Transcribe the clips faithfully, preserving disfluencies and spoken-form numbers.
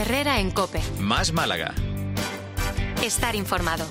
Herrera en COPE. Más Málaga. Estar informado.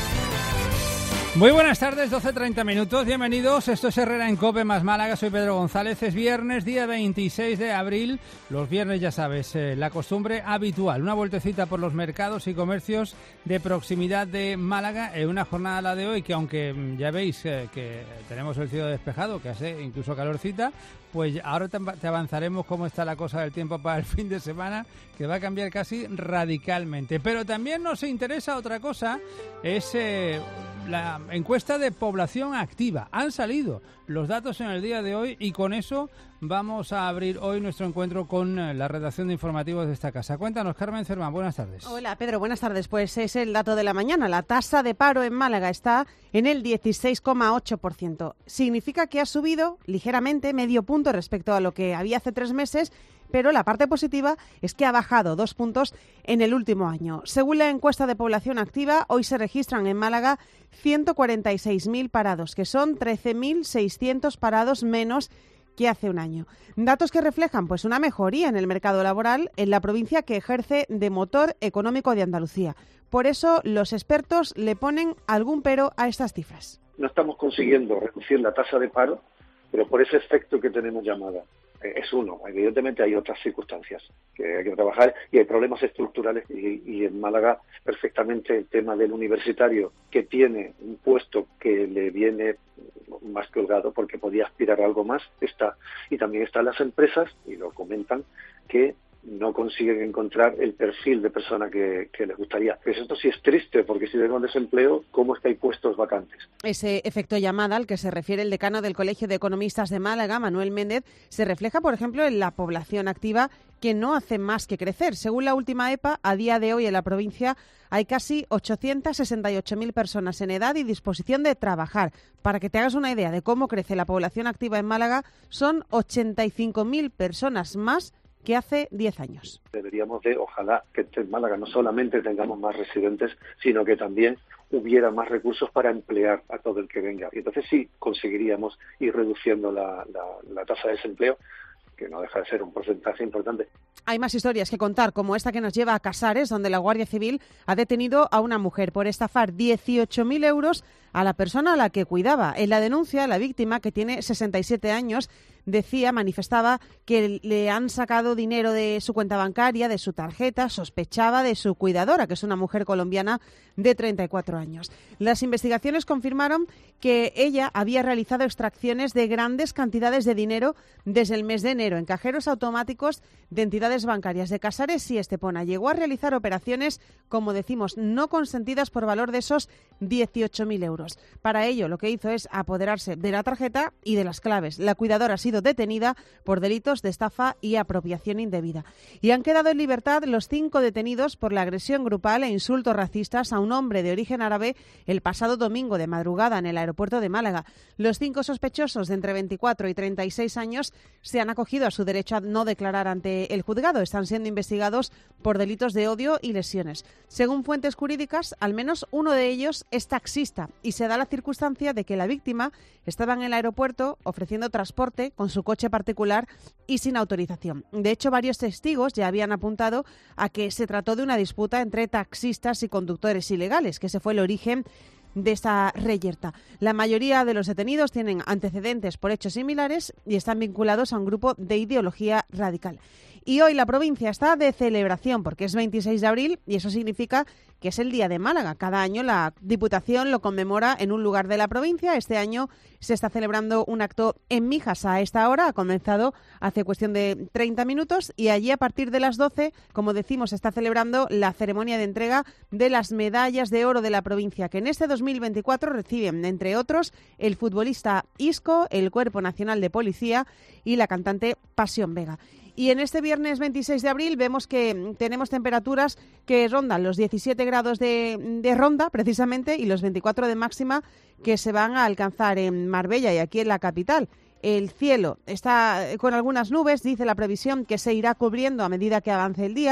Muy buenas tardes, doce treinta minutos, bienvenidos, esto es Herrera en COPE más Málaga, soy Pedro González, es viernes, día veintiséis de abril, los viernes ya sabes, eh, la costumbre habitual, una vueltecita por los mercados y comercios de proximidad de Málaga en una jornada la de hoy que aunque ya veis eh, que tenemos el cielo despejado, que hace incluso calorcita, pues ahora te, te avanzaremos cómo está la cosa del tiempo para el fin de semana, que va a cambiar casi radicalmente, pero también nos interesa otra cosa, es eh, la encuesta de población activa. Han salido los datos en el día de hoy y con eso vamos a abrir hoy nuestro encuentro con la redacción de informativos de esta casa. Cuéntanos, Carmen Cerván, buenas tardes. Hola, Pedro, buenas tardes. Pues es el dato de la mañana. La tasa de paro en Málaga está en el dieciséis coma ocho por ciento. Significa que ha subido ligeramente, medio punto respecto a lo que había hace tres meses, pero la parte positiva es que ha bajado dos puntos en el último año. Según la encuesta de población activa, hoy se registran en Málaga ciento cuarenta y seis mil parados, que son trece mil seiscientos parados menos que hace un año. Datos que reflejan pues una mejoría en el mercado laboral en la provincia que ejerce de motor económico de Andalucía. Por eso los expertos le ponen algún pero a estas cifras. No estamos consiguiendo reducir la tasa de paro, pero por ese efecto que tenemos llamada. Es uno, evidentemente hay otras circunstancias que hay que trabajar y hay problemas estructurales y, y en Málaga perfectamente el tema del universitario que tiene un puesto que le viene más que holgado porque podía aspirar a algo más, está. Y también están las empresas, y lo comentan, que no consiguen encontrar el perfil de persona que, que les gustaría. Pues esto sí es triste, porque si tenemos desempleo, ¿cómo es que hay puestos vacantes? Ese efecto llamada al que se refiere el decano del Colegio de Economistas de Málaga, Manuel Méndez, se refleja, por ejemplo, en la población activa que no hace más que crecer. Según la última E P A, a día de hoy en la provincia hay casi ochocientas sesenta y ocho mil personas en edad y disposición de trabajar. Para que te hagas una idea de cómo crece la población activa en Málaga, son ochenta y cinco mil personas más que hace diez años. Deberíamos de, ojalá, que en Málaga no solamente tengamos más residentes, sino que también hubiera más recursos para emplear a todo el que venga. Y entonces sí conseguiríamos ir reduciendo la, la, la tasa de desempleo, que no deja de ser un porcentaje importante. Hay más historias que contar, como esta que nos lleva a Casares, donde la Guardia Civil ha detenido a una mujer por estafar dieciocho mil euros a la persona a la que cuidaba. En la denuncia, la víctima, que tiene sesenta y siete años, decía, manifestaba que le han sacado dinero de su cuenta bancaria, de su tarjeta, sospechaba de su cuidadora, que es una mujer colombiana de treinta y cuatro años. Las investigaciones confirmaron que ella había realizado extracciones de grandes cantidades de dinero desde el mes de enero en cajeros automáticos de entidades bancarias de Casares y Estepona. Llegó a realizar operaciones, como decimos, no consentidas por valor de esos dieciocho mil euros. Para ello, lo que hizo es apoderarse de la tarjeta y de las claves. La cuidadora ha sido detenida por delitos de estafa y apropiación indebida. Y han quedado en libertad los cinco detenidos por la agresión grupal e insultos racistas a un hombre de origen árabe el pasado domingo de madrugada en el aeropuerto de Málaga. Los cinco sospechosos de entre veinticuatro y treinta y seis años se han acogido a su derecho a no declarar ante el juzgado. Están siendo investigados por delitos de odio y lesiones. Según fuentes jurídicas, al menos uno de ellos es taxista y se da la circunstancia de que la víctima estaba en el aeropuerto ofreciendo transporte con su coche particular y sin autorización. De hecho, varios testigos ya habían apuntado a que se trató de una disputa entre taxistas y conductores ilegales, que ese fue el origen de esta reyerta. La mayoría de los detenidos tienen antecedentes por hechos similares y están vinculados a un grupo de ideología radical. Y hoy la provincia está de celebración porque es veintiséis de abril y eso significa que es el Día de Málaga. Cada año la Diputación lo conmemora en un lugar de la provincia. Este año se está celebrando un acto en Mijas a esta hora. Ha comenzado hace cuestión de treinta minutos y allí a partir de las doce, como decimos, se está celebrando la ceremonia de entrega de las medallas de oro de la provincia, que en este dos mil veinticuatro reciben, entre otros, el futbolista Isco, el Cuerpo Nacional de Policía y la cantante Pasión Vega. Y en este viernes veintiséis de abril vemos que tenemos temperaturas que rondan los diecisiete grados de, de ronda, precisamente, y los veinticuatro de máxima que se van a alcanzar en Marbella y aquí en la capital. El cielo está con algunas nubes, dice la previsión, que se irá cubriendo a medida que avance el día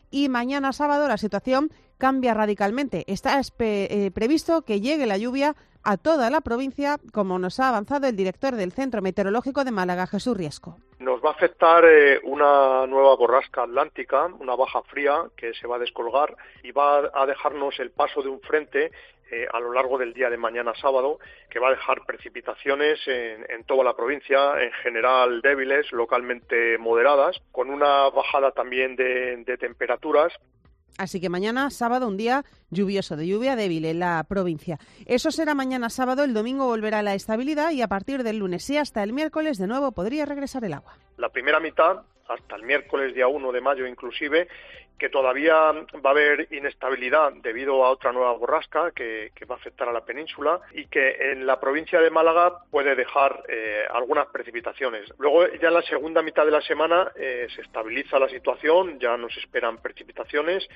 y mañana sábado la situación cambia radicalmente. Está eh, previsto que llegue la lluvia a toda la provincia, como nos ha avanzado el director del Centro Meteorológico de Málaga, Jesús Riesco. Nos va a afectar eh, una nueva borrasca atlántica, una baja fría que se va a descolgar y va a dejarnos el paso de un frente eh, a lo largo del día de mañana sábado, que va a dejar precipitaciones en, en toda la provincia, en general débiles, localmente moderadas, con una bajada también de, de temperaturas. Así que mañana, sábado, un día lluvioso, de lluvia débil en la provincia. Eso será mañana sábado, el domingo volverá la estabilidad y a partir del lunes y hasta el miércoles de nuevo podría regresar el agua. La primera mitad, hasta el miércoles día uno de mayo inclusive, que todavía va a haber inestabilidad debido a otra nueva borrasca que, que va a afectar a la península y que en la provincia de Málaga puede dejar eh, algunas precipitaciones. Luego ya en la segunda mitad de la semana eh, se estabiliza la situación, ya nos esperan precipitaciones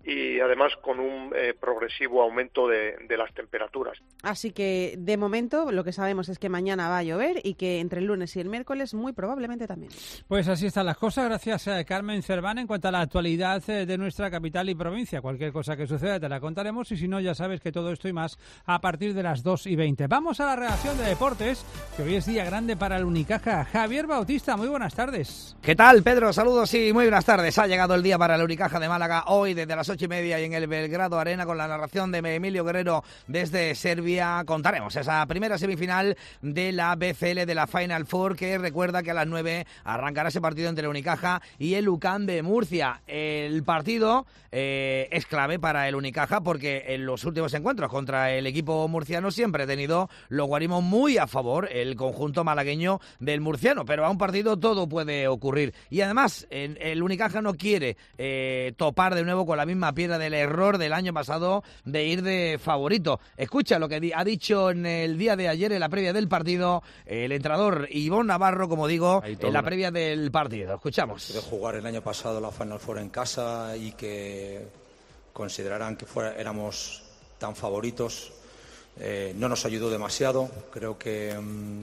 y además con un eh, progresivo aumento de, de las temperaturas. Así que de momento lo que sabemos es que mañana va a llover y que entre el lunes y el miércoles muy probablemente también. Pues así están las cosas. Gracias a Carmen Cerván. En cuanto a la actualidad de nuestra capital y provincia, cualquier cosa que suceda te la contaremos y si no ya sabes que todo esto y más a partir de las dos y veinte. Vamos a la redacción de deportes, que hoy es día grande para el Unicaja. Javier Bautista, muy buenas tardes. ¿Qué tal, Pedro? Saludos y muy buenas tardes. Ha llegado el día para el Unicaja de Málaga hoy desde las ocho y media y en el Belgrado Arena con la narración de Emilio Guerrero desde Serbia. Contaremos esa primera semifinal de la B C L de la Final Four, que recuerda que a las nueve arrancará ese partido entre el Unicaja y el U C A M de Murcia. El partido eh, es clave para el Unicaja porque en los últimos encuentros contra el equipo murciano siempre ha tenido los guarimos muy a favor el conjunto malagueño del murciano, pero a un partido todo puede ocurrir y además el, el Unicaja no quiere eh, topar de nuevo con la misma piedra del error del año pasado de ir de favorito. Escucha lo que di- ha dicho en el día de ayer en la previa del partido el entrenador Ivón Navarro, como digo, en la previa del partido. Escuchamos. De jugar el año pasado la Final Four en casa y que consideraran que fuera, éramos tan favoritos, eh, no nos ayudó demasiado. Creo que um,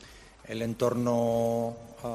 el entorno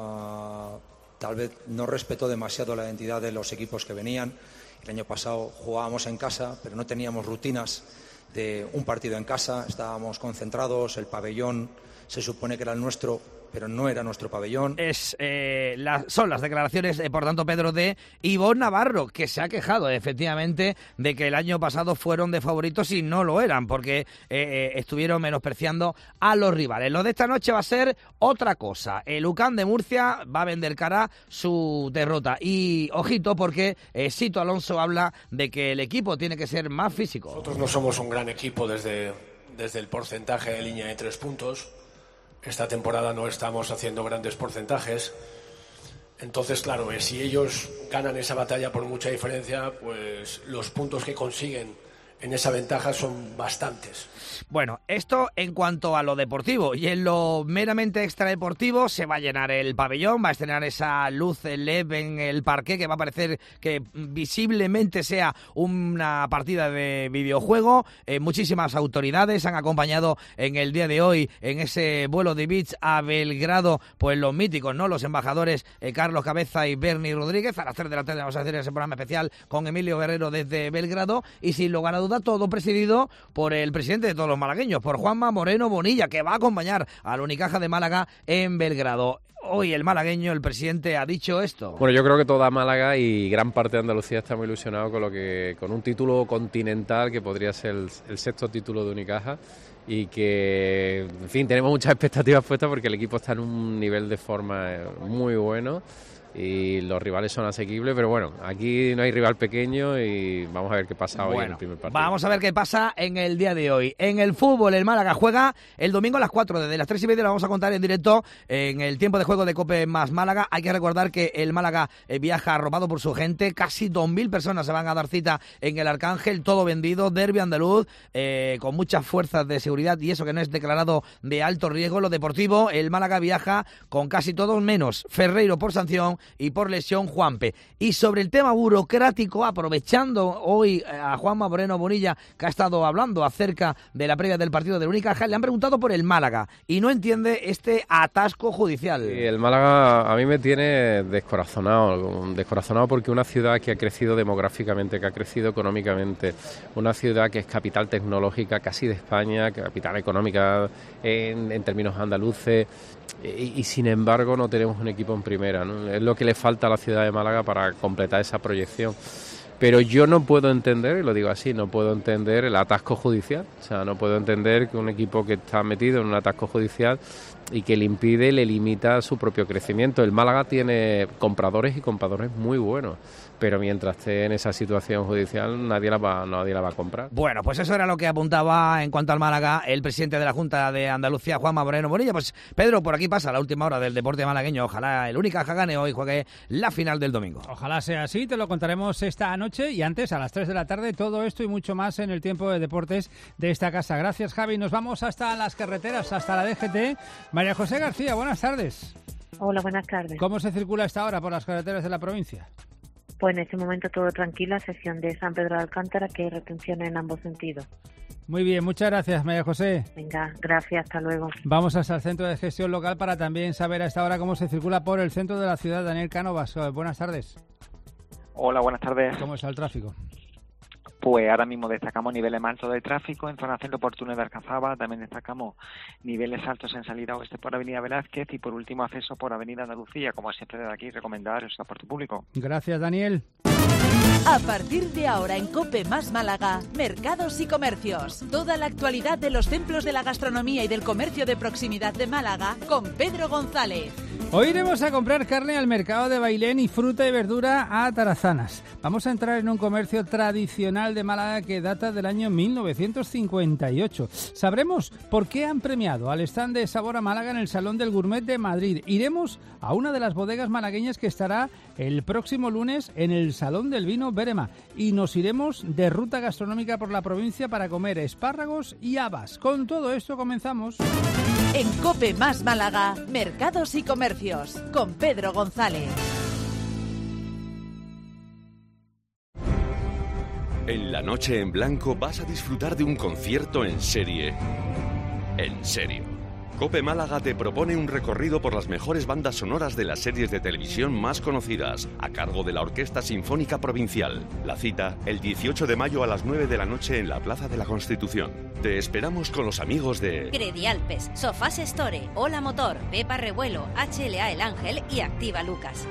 uh, tal vez no respetó demasiado la identidad de los equipos que venían. El año pasado jugábamos en casa, pero no teníamos rutinas de un partido en casa, estábamos concentrados, el pabellón se supone que era el nuestro, pero no era nuestro pabellón. Es, eh, la, son las declaraciones, eh, por tanto, Pedro, de Ivón Navarro, que se ha quejado, efectivamente, de que el año pasado fueron de favoritos y no lo eran, porque eh, eh, estuvieron menospreciando a los rivales. Lo de esta noche va a ser otra cosa. El U C A M de Murcia va a vender cara su derrota. Y, ojito, porque eh, Sito Alonso habla de que el equipo tiene que ser más físico. Nosotros no somos un gran equipo desde, desde el porcentaje de línea de tres puntos. Esta temporada no estamos haciendo grandes porcentajes. Entonces, claro, eh, si ellos ganan esa batalla por mucha diferencia, pues los puntos que consiguen en esa ventaja son bastantes. Bueno, esto en cuanto a lo deportivo, y en lo meramente extradeportivo se va a llenar el pabellón, va a estrenar esa luz L E D en el parqué que va a parecer que visiblemente sea una partida de videojuego. Eh, muchísimas autoridades han acompañado en el día de hoy en ese vuelo de Beach a Belgrado, pues los míticos, ¿no? Los embajadores eh, Carlos Cabeza y Bernie Rodríguez. A las tres de la tarde vamos a hacer ese programa especial con Emilio Guerrero desde Belgrado y sin lugar a duda todo presidido por el presidente de todos los malagueños, por Juanma Moreno Bonilla, que va a acompañar al Unicaja de Málaga en Belgrado. Hoy el malagueño, el presidente, ha dicho esto. Bueno, yo creo que toda Málaga y gran parte de Andalucía está muy ilusionado con lo que con un título continental que podría ser el, el sexto título de Unicaja y que, en fin, tenemos muchas expectativas puestas porque el equipo está en un nivel de forma muy bueno y los rivales son asequibles, pero bueno, aquí no hay rival pequeño y vamos a ver qué pasa hoy bueno, en el primer partido. Vamos a ver qué pasa en el día de hoy. En el fútbol, el Málaga juega el domingo a las cuatro, desde las tres y media lo vamos a contar en directo en el tiempo de juego de COPE más Málaga. Hay que recordar que el Málaga eh, viaja arropado por su gente, casi dos mil personas se van a dar cita en el Arcángel, todo vendido, derbi andaluz, eh, con muchas fuerzas de seguridad y eso que no es declarado de alto riesgo. Lo deportivo, el Málaga viaja con casi todos menos Ferreiro por sanción y por lesión Juanpe. Y sobre el tema burocrático, aprovechando hoy a Juanma Moreno Bonilla, que ha estado hablando acerca de la previa del partido del Unicaja, le han preguntado por el Málaga y no entiende este atasco judicial. Sí, el Málaga a mí me tiene descorazonado, descorazonado porque una ciudad que ha crecido demográficamente, que ha crecido económicamente, una ciudad que es capital tecnológica casi de España, capital económica en, en términos andaluces, y, y sin embargo no tenemos un equipo en primera, ¿no? Es lo que le falta a la ciudad de Málaga para completar esa proyección. Pero yo no puedo entender, y lo digo así, no puedo entender el atasco judicial. O sea, no puedo entender que un equipo que está metido en un atasco judicial y que le impide, le limita su propio crecimiento. El Málaga tiene compradores y compradores muy buenos, pero mientras esté en esa situación judicial nadie la va, nadie la va a comprar. Bueno, pues eso era lo que apuntaba en cuanto al Málaga el presidente de la Junta de Andalucía, Juanma Moreno Bonilla. Pues Pedro, por aquí pasa la última hora del deporte malagueño. Ojalá el Unicaja gane hoy y juegue la final del domingo. Ojalá sea así, te lo contaremos esta noche y antes a las tres de la tarde, todo esto y mucho más en el tiempo de deportes de esta casa. Gracias, Javi. Nos vamos hasta las carreteras, hasta la D G T. María José García, buenas tardes. Hola, buenas tardes. ¿Cómo se circula a esta hora por las carreteras de la provincia? Pues en este momento todo tranquilo, a excepción de San Pedro de Alcántara, que hay retenciones en ambos sentidos. Muy bien, muchas gracias, María José. Venga, gracias, hasta luego. Vamos hasta el Centro de Gestión Local para también saber a esta hora cómo se circula por el centro de la ciudad. Daniel Cánovas, buenas tardes. Hola, buenas tardes. ¿Cómo está el tráfico? Pues ahora mismo destacamos niveles más altos de tráfico en zona centro por túnel de Alcazaba, también destacamos niveles altos en salida oeste por Avenida Velázquez y por último acceso por Avenida Andalucía. Como siempre desde aquí recomendar el transporte público. Gracias, Daniel. A partir de ahora en COPE más Málaga, Mercados y Comercios. Toda la actualidad de los templos de la gastronomía y del comercio de proximidad de Málaga con Pedro González. Hoy iremos a comprar carne al mercado de Bailén y fruta y verdura a Tarazanas. Vamos a entrar en un comercio tradicional de Málaga que data del año mil novecientos cincuenta y ocho. Sabremos por qué han premiado al stand de Sabor a Málaga en el Salón del Gourmet de Madrid. Iremos a una de las bodegas malagueñas que estará el próximo lunes en el Salón del Vino Berema y nos iremos de ruta gastronómica por la provincia para comer espárragos y habas. Con todo esto comenzamos. En COPE más Málaga, Mercados y Comercios, con Pedro González. En la noche en blanco vas a disfrutar de un concierto en serie. En serio. COPE Málaga te propone un recorrido por las mejores bandas sonoras de las series de televisión más conocidas, a cargo de la Orquesta Sinfónica Provincial. La cita, el dieciocho de mayo a las nueve de la noche en la Plaza de la Constitución. Te esperamos con los amigos de Credialpes, Sofás Store, Hola Motor, Pepa Revuelo, H L A El Ángel y Activa Lucas.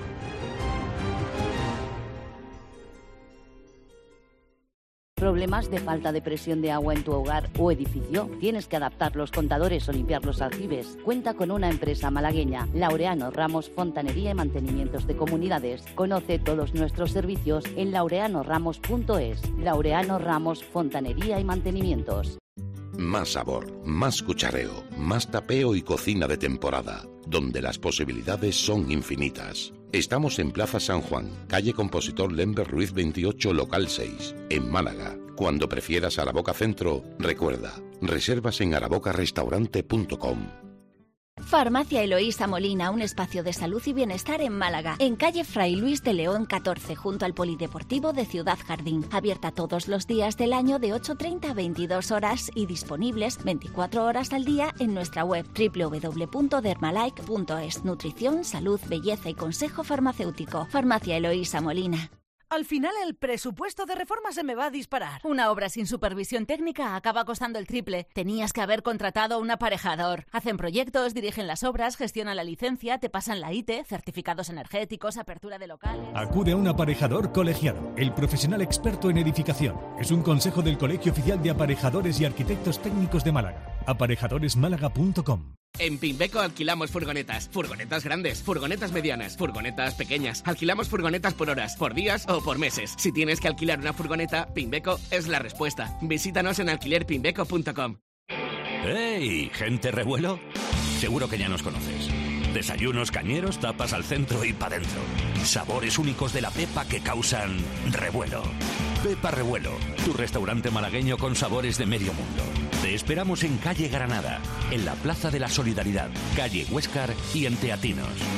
¿Problemas de falta de presión de agua en tu hogar o edificio? ¿Tienes que adaptar los contadores o limpiar los aljibes? Cuenta con una empresa malagueña, Laureano Ramos Fontanería y Mantenimientos de Comunidades. Conoce todos nuestros servicios en laureano ramos punto es. Laureano Ramos Fontanería y Mantenimientos. Más sabor, más cuchareo, más tapeo y cocina de temporada, donde las posibilidades son infinitas. Estamos en Plaza San Juan, calle Compositor Lember Ruiz veintiocho, local seis, en Málaga. Cuando prefieras Araboca Centro, recuerda, reservas en araboca restaurante punto com. Farmacia Eloísa Molina, un espacio de salud y bienestar en Málaga, en calle Fray Luis de León catorce, junto al Polideportivo de Ciudad Jardín. Abierta todos los días del año de ocho treinta a veintidós horas y disponibles veinticuatro horas al día en nuestra web doble u doble u doble u punto dermalike punto es. Nutrición, salud, belleza y consejo farmacéutico. Farmacia Eloísa Molina. Al final el presupuesto de reforma se me va a disparar. Una obra sin supervisión técnica acaba costando el triple. Tenías que haber contratado a un aparejador. Hacen proyectos, dirigen las obras, gestionan la licencia, te pasan la I T E, certificados energéticos, apertura de locales... Acude a un aparejador colegiado, el profesional experto en edificación. Es un consejo del Colegio Oficial de Aparejadores y Arquitectos Técnicos de Málaga. aparejadores málaga punto com. En Pimbeco alquilamos furgonetas, furgonetas grandes, furgonetas medianas, furgonetas pequeñas. Alquilamos furgonetas por horas, por días o por meses. Si tienes que alquilar una furgoneta, Pimbeco es la respuesta. Visítanos en alquiler pimbeco punto com. ¡Hey, gente revuelo! Seguro que ya nos conoces. Desayunos cañeros, tapas al centro y pa' dentro. Sabores únicos de la Pepa que causan revuelo. Pepa Revuelo, tu restaurante malagueño con sabores de medio mundo. Te esperamos en calle Granada, en la Plaza de la Solidaridad, calle Huéscar y en Teatinos.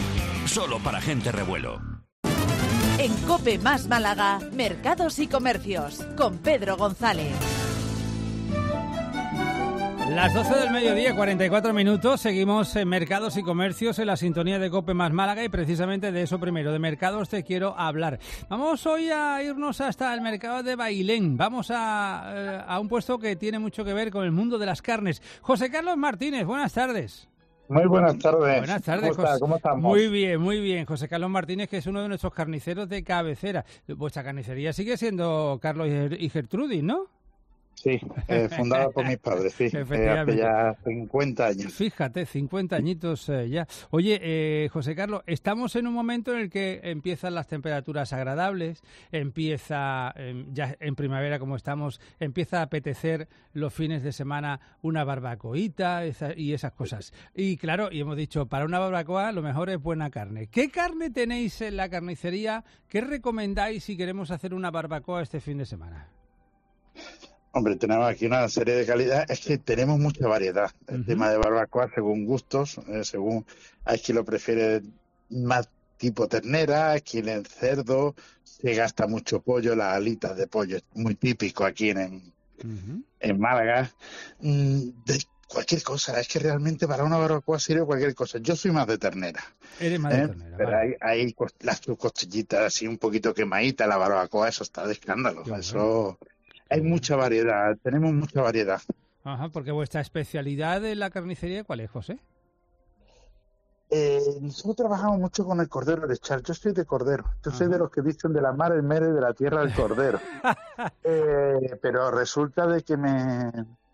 solo para gente revuelo. En COPE más Málaga, Mercados y Comercios, con Pedro González. Las doce del mediodía, cuarenta y cuatro minutos, seguimos en Mercados y Comercios en la sintonía de COPE más Málaga y precisamente de eso primero, de mercados te quiero hablar. Vamos hoy a irnos hasta el mercado de Bailén, vamos a, a un puesto que tiene mucho que ver con el mundo de las carnes. José Carlos Martínez, buenas tardes. Muy buenas tardes. Buenas tardes, ¿Cómo, está? ¿Cómo estamos? Muy bien, muy bien. José Carlos Martínez, que es uno de nuestros carniceros de cabecera. Vuestra carnicería sigue siendo Carlos y Gertrudis, ¿no? Sí, eh, fundada por mis padres, sí, eh, hace ya cincuenta años. Fíjate, cincuenta añitos eh, ya. Oye, eh, José Carlos, estamos en un momento en el que empiezan las temperaturas agradables, empieza, eh, ya en primavera como estamos, empieza a apetecer los fines de semana una barbacoita esa, y esas cosas. Y claro, y hemos dicho, para una barbacoa lo mejor es buena carne. ¿Qué carne tenéis en la carnicería? ¿Qué recomendáis si queremos hacer una barbacoa este fin de semana? Hombre, tenemos aquí una serie de calidad. Es que tenemos mucha variedad. El uh-huh. tema de barbacoa, según gustos, eh, según hay quien lo prefiere más tipo ternera, hay quien en cerdo, se gasta mucho pollo, las alitas de pollo, es muy típico aquí en, uh-huh. en Málaga. Mm, de cualquier cosa, es que realmente para una barbacoa sirve cualquier cosa. Yo soy más de ternera. Eres más ¿eh? de ternera. Pero vale. hay, hay las costillitas así un poquito quemaditas, la barbacoa, eso está de escándalo. Yo, eso... ¿eh? Hay mucha variedad, tenemos mucha variedad. Ajá, porque vuestra especialidad de la carnicería, ¿cuál es, José? Eh, nosotros trabajamos mucho con el cordero lechal. Yo soy de cordero. Yo Ajá. soy de los que dicen de la mar el mere, de la tierra el cordero. eh, pero resulta de que me...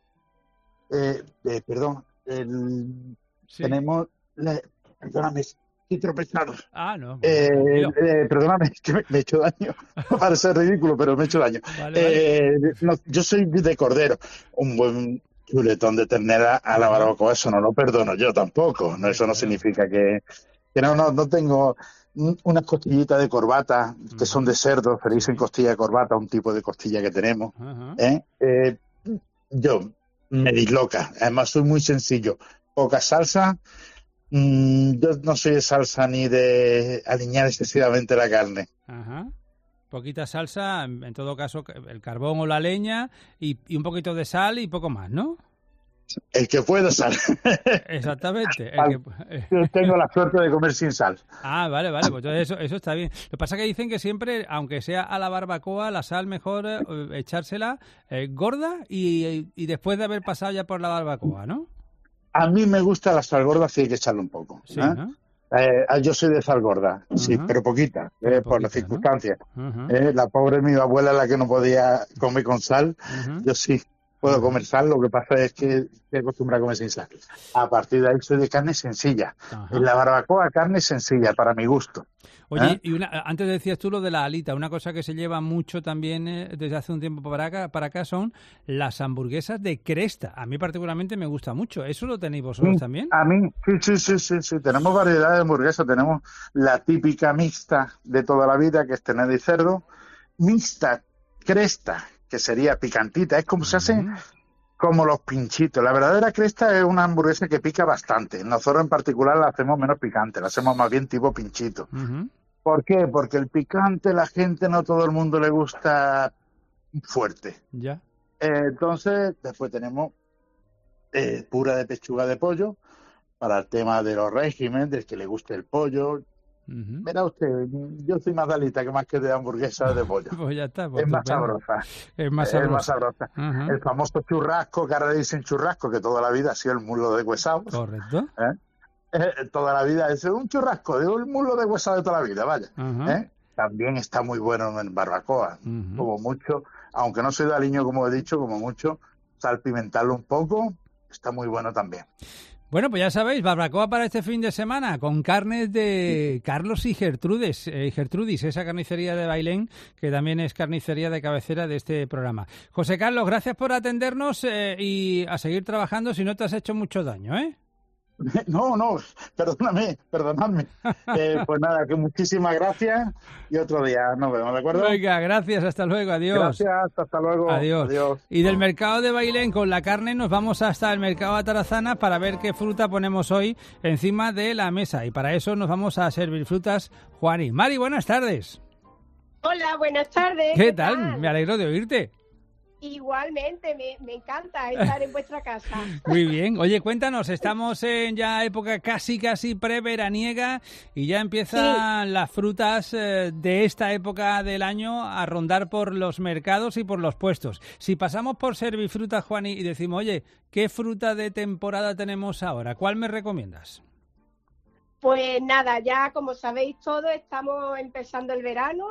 Eh, eh, perdón, el... sí. tenemos... La... Perdóname, estoy tropezado. Ah, no. Eh, eh, perdóname, que me, me he hecho daño. Parece ridículo, pero me he hecho daño. Vale, eh, vale. No, yo soy de cordero. Un buen chuletón de ternera a la barbacoa, eso no lo perdono yo tampoco. No, eso no significa que, que no, no, no tengo unas costillitas de corbata que son de cerdo, se dicen costilla de corbata, un tipo de costilla que tenemos. ¿eh? Eh, yo me disloca. Además, soy muy sencillo. Poca salsa. Mm, yo no soy de salsa ni de aliñar excesivamente la carne. Ajá. Poquita salsa, en todo caso, el carbón o la leña y, y un poquito de sal y poco más, ¿no? El que pueda sal. Exactamente. El que... Yo tengo la suerte de comer sin sal. Ah, vale, vale, pues eso, eso está bien. Lo que pasa es que dicen que siempre, aunque sea a la barbacoa, la sal mejor eh, echársela eh, gorda y, y después de haber pasado ya por la barbacoa, ¿no? A mí me gusta la sal gorda, sí hay que echarle un poco. Sí, ¿eh? ¿no? Eh, yo soy de sal gorda, uh-huh. sí, pero poquita, eh, poquita por las circunstancias. ¿no? Uh-huh. Eh, la pobre mi abuela, la que no podía comer con sal, uh-huh. yo sí puedo uh-huh. comer sal, lo que pasa es que estoy acostumbrado a comer sin sal. A partir de ahí soy de carne sencilla. Uh-huh. En la barbacoa, carne sencilla, para mi gusto. Oye, ¿Eh? y una, antes decías tú lo de la alita, una cosa que se lleva mucho también eh, desde hace un tiempo para acá, para acá son las hamburguesas de cresta. A mí particularmente me gusta mucho. ¿Eso lo tenéis vosotros sí, también? A mí, sí, sí, sí, sí, sí. Tenemos variedad de hamburguesas. Tenemos la típica mixta de toda la vida, que es ternera y cerdo. Mixta, cresta, que sería picantita. Es como uh-huh. se hacen como los pinchitos. La verdadera cresta es una hamburguesa que pica bastante. Nosotros en particular la hacemos menos picante, la hacemos más bien tipo pinchito. Uh-huh. ¿Por qué? Porque el picante, la gente, no todo el mundo le gusta fuerte. Ya. Eh, entonces, después tenemos eh, pura de pechuga de pollo, para el tema de los regímenes, del que le guste el pollo. Uh-huh. Mira usted, yo soy más de alita que más que de hamburguesa de pollo. Pues ya está. Pues es, más sabrosa. es más sabrosa. Es más sabrosa. Uh-huh. El famoso churrasco, que ahora dicen churrasco, que toda la vida ha sido el muslo de huesado. Correcto. ¿Eh? Eh, toda la vida es un churrasco, de un muslo de huesado de toda la vida, vaya. Uh-huh. ¿Eh? También está muy bueno en barbacoa, uh-huh. como mucho, aunque no soy de aliño, como he dicho, como mucho, salpimentarlo un poco, está muy bueno también. Bueno, pues ya sabéis, barbacoa para este fin de semana, con carnes de Carlos y Gertrudis, eh, Gertrudis, esa carnicería de Bailén, que también es carnicería de cabecera de este programa. José Carlos, gracias por atendernos eh, y a seguir trabajando, si no te has hecho mucho daño, ¿eh? No, no, perdóname, perdonadme. Eh, pues nada, que muchísimas gracias y otro día nos vemos, ¿de acuerdo? Venga, gracias, hasta luego, adiós. Gracias, hasta luego. Adiós. Adiós. Y del mercado de Bailén con la carne nos vamos hasta el mercado de Atarazana para ver qué fruta ponemos hoy encima de la mesa. Y para eso nos vamos a servir frutas, Juani. Mari, buenas tardes. Hola, buenas tardes. ¿Qué, ¿Qué tal? tal? Me alegro de oírte. Igualmente, me, me encanta estar en vuestra casa. Muy bien. Oye, cuéntanos, estamos en ya época casi, casi preveraniega y ya empiezan sí. las frutas eh, de esta época del año a rondar por los mercados y por los puestos. Si pasamos por Servifrutas, Juani, y decimos, oye, ¿qué fruta de temporada tenemos ahora? ¿Cuál me recomiendas? Pues nada, ya como sabéis todos, estamos empezando el verano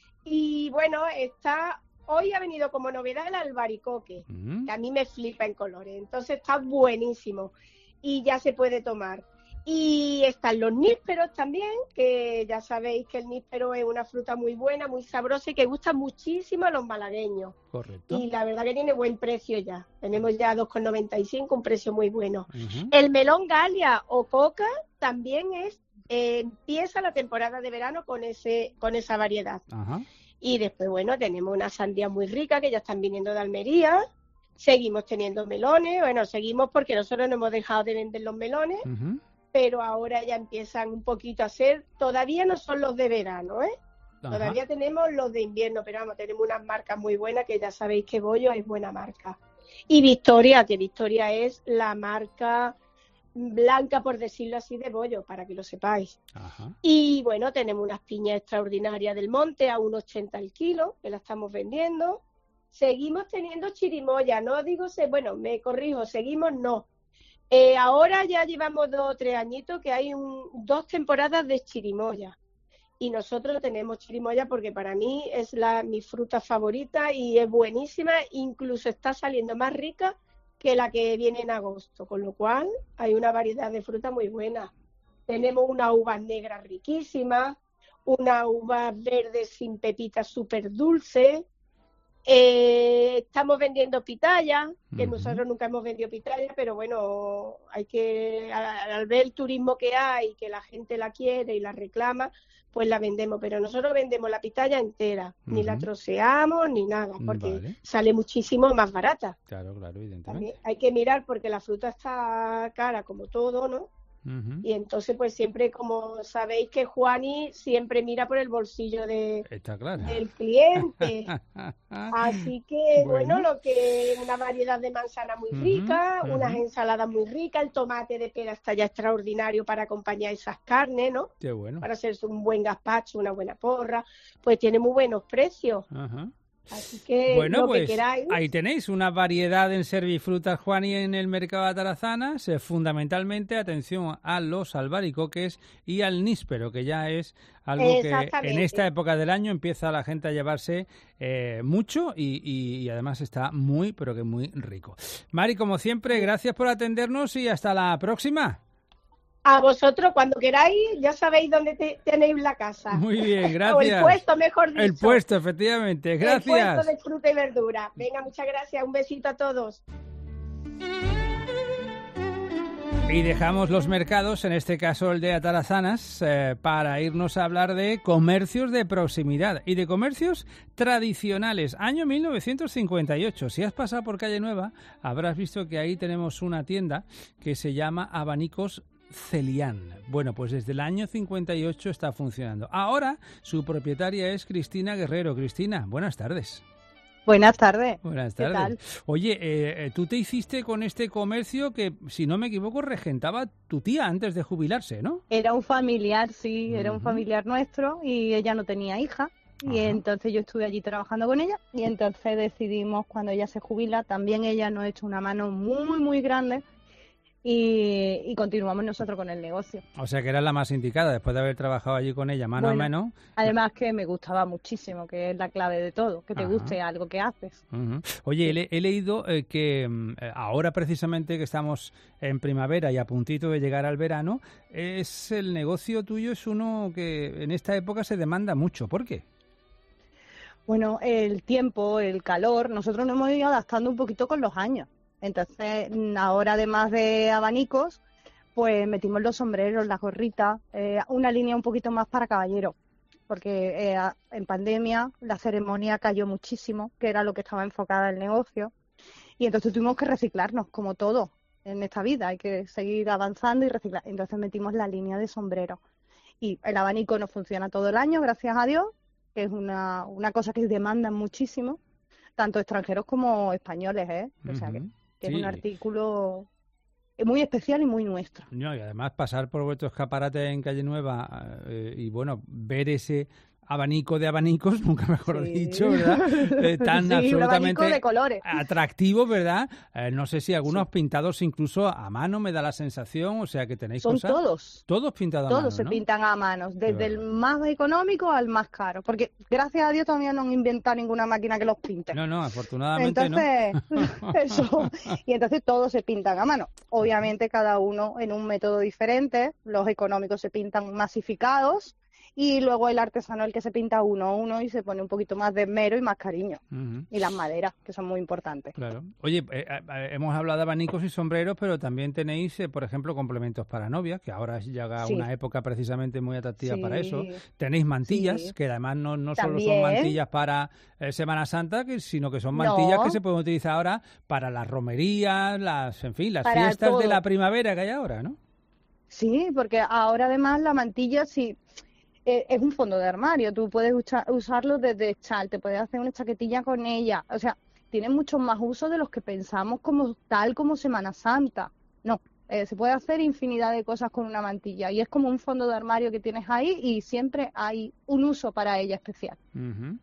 y bueno, está... Hoy ha venido como novedad el albaricoque, mm. que a mí me flipa en colores, entonces está buenísimo y ya se puede tomar. Y están los nísperos también, que ya sabéis que el níspero es una fruta muy buena, muy sabrosa y que gusta muchísimo a los malagueños. Correcto. Y la verdad que tiene buen precio ya, tenemos ya dos con noventa y cinco, un precio muy bueno. Uh-huh. El melón Galia o coca también es eh, empieza la temporada de verano con ese con esa variedad. Ajá. Uh-huh. Y después, bueno, tenemos una sandía muy rica que ya están viniendo de Almería. Seguimos teniendo melones. Bueno, seguimos porque nosotros no hemos dejado de vender los melones. Uh-huh. Pero ahora ya empiezan un poquito a ser... Todavía no son los de verano, ¿eh? Ajá. Todavía tenemos los de invierno, pero vamos, tenemos unas marcas muy buenas que ya sabéis que Bollo es buena marca. Y Victoria, que Victoria es la marca... blanca, por decirlo así, de Bollo, para que lo sepáis. Ajá. Y bueno, tenemos unas piñas extraordinarias del monte a uno ochenta el kilo, que la estamos vendiendo. Seguimos teniendo chirimoya, no digo, se, bueno, me corrijo, seguimos no. Eh, ahora ya llevamos dos o tres añitos que hay un, dos temporadas de chirimoya. Y nosotros tenemos chirimoya porque para mí es la mi fruta favorita y es buenísima, incluso está saliendo más rica que la que viene en agosto, con lo cual hay una variedad de fruta muy buena. Tenemos unas uvas negras riquísimas, unas uvas verdes sin pepitas súper dulces, eh, estamos vendiendo pitaya, que uh-huh. nosotros nunca hemos vendido pitaya, pero bueno, hay que, al, al ver el turismo que hay, que la gente la quiere y la reclama, pues la vendemos, pero nosotros vendemos la pitaya entera, uh-huh. ni la troceamos ni nada, porque vale. sale muchísimo más barata. Claro, claro, evidentemente. También hay que mirar porque la fruta está cara como todo, ¿no? Uh-huh. Y entonces pues siempre, como sabéis que Juani siempre mira por el bolsillo de Está claro. del cliente. Así que bueno. Bueno. lo que una variedad de manzana muy Uh-huh, rica, uh-huh. unas ensaladas muy ricas, el tomate de pera está ya extraordinario para acompañar esas carnes, ¿no? Qué bueno. Para hacerse un buen gazpacho, una buena porra, pues tiene muy buenos precios. Ajá. Así que Bueno, lo pues que queráis. ahí tenéis una variedad en Servifrutas, Juani, en el mercado de Atarazanas. Eh, fundamentalmente, atención a los albaricoques y al níspero, que ya es algo que en esta época del año empieza la gente a llevarse eh, mucho y, y, y además está muy, pero que muy rico. Mari, como siempre, gracias por atendernos y hasta la próxima. A vosotros, cuando queráis, ya sabéis dónde te, tenéis la casa. Muy bien, gracias. O el puesto, mejor dicho. El puesto, efectivamente. Gracias. El puesto de fruta y verdura. Venga, muchas gracias. Un besito a todos. Y dejamos los mercados, en este caso el de Atarazanas, eh, para irnos a hablar de comercios de proximidad y de comercios tradicionales. Año mil novecientos cincuenta y ocho. Si has pasado por Calle Nueva, habrás visto que ahí tenemos una tienda que se llama Abanicos Celián. Bueno, pues desde el año cincuenta y ocho está funcionando. Ahora su propietaria es Cristina Guerrero. Cristina, buenas tardes. Buenas tardes. Buenas ¿Qué tardes. tal? Oye, eh, tú te hiciste con este comercio que, si no me equivoco, regentaba tu tía antes de jubilarse, ¿no? Era un familiar, sí, Uh-huh. era un familiar nuestro y ella no tenía hija. Y Ajá. entonces yo estuve allí trabajando con ella y entonces decidimos, cuando ella se jubila, también ella nos echó una mano muy, muy grande. Y, y continuamos nosotros con el negocio. O sea que era la más indicada, después de haber trabajado allí con ella mano Bueno, a mano. Además que me gustaba muchísimo, que es la clave de todo, que te Ajá. guste algo que haces. Uh-huh. Oye, he, le- he leído eh, que mm, eh, ahora precisamente que estamos en primavera y a puntito de llegar al verano, es el negocio tuyo es uno que en esta época se demanda mucho. ¿Por qué? Bueno, el tiempo, el calor, nosotros nos hemos ido adaptando un poquito con los años. Entonces, ahora además de abanicos, pues metimos los sombreros, las gorritas, eh, una línea un poquito más para caballeros, porque eh, en pandemia la ceremonia cayó muchísimo, que era lo que estaba enfocada el negocio, y entonces tuvimos que reciclarnos, como todo en esta vida, hay que seguir avanzando y reciclar. Entonces metimos la línea de sombreros. Y el abanico nos funciona todo el año, gracias a Dios, que es una, una cosa que demandan muchísimo, tanto extranjeros como españoles, ¿eh? O sea, que, que sí. Es un artículo muy especial y muy nuestro. No, y además pasar por vuestro escaparate en Calle Nueva eh, y, bueno, ver ese abanico de abanicos, nunca mejor sí. dicho, ¿verdad? Eh, tan sí, absolutamente un de colores. atractivo, ¿verdad? Eh, no sé si algunos sí. pintados incluso a mano, me da la sensación, o sea que tenéis Son cosas... todos. Todos pintados todos a mano, se ¿no? pintan a mano, desde el más económico al más caro, porque gracias a Dios todavía no han inventado ninguna máquina que los pinte. No, no, afortunadamente entonces, no. eso, y entonces todos se pintan a mano. Obviamente cada uno en un método diferente, los económicos se pintan masificados, y luego el artesano el que se pinta uno a uno y se pone un poquito más de esmero y más cariño. Uh-huh. Y las maderas, que son muy importantes. Claro. Oye, eh, eh, hemos hablado de abanicos y sombreros, pero también tenéis, eh, por ejemplo, complementos para novias, que ahora llega sí. una época precisamente muy atractiva sí. para eso. Tenéis mantillas, sí. que además no, no solo son mantillas para eh, Semana Santa, que, sino que son mantillas no. que se pueden utilizar ahora para las romerías, las, en fin, las para fiestas todo. De la primavera que hay ahora, ¿no? Sí, porque ahora además la mantilla sí... es un fondo de armario, tú puedes usarlo desde chal, te puedes hacer una chaquetilla con ella, o sea, tiene muchos más usos de los que pensamos como tal como Semana Santa. No, eh, se puede hacer infinidad de cosas con una mantilla y es como un fondo de armario que tienes ahí y siempre hay un uso para ella especial. Uh-huh.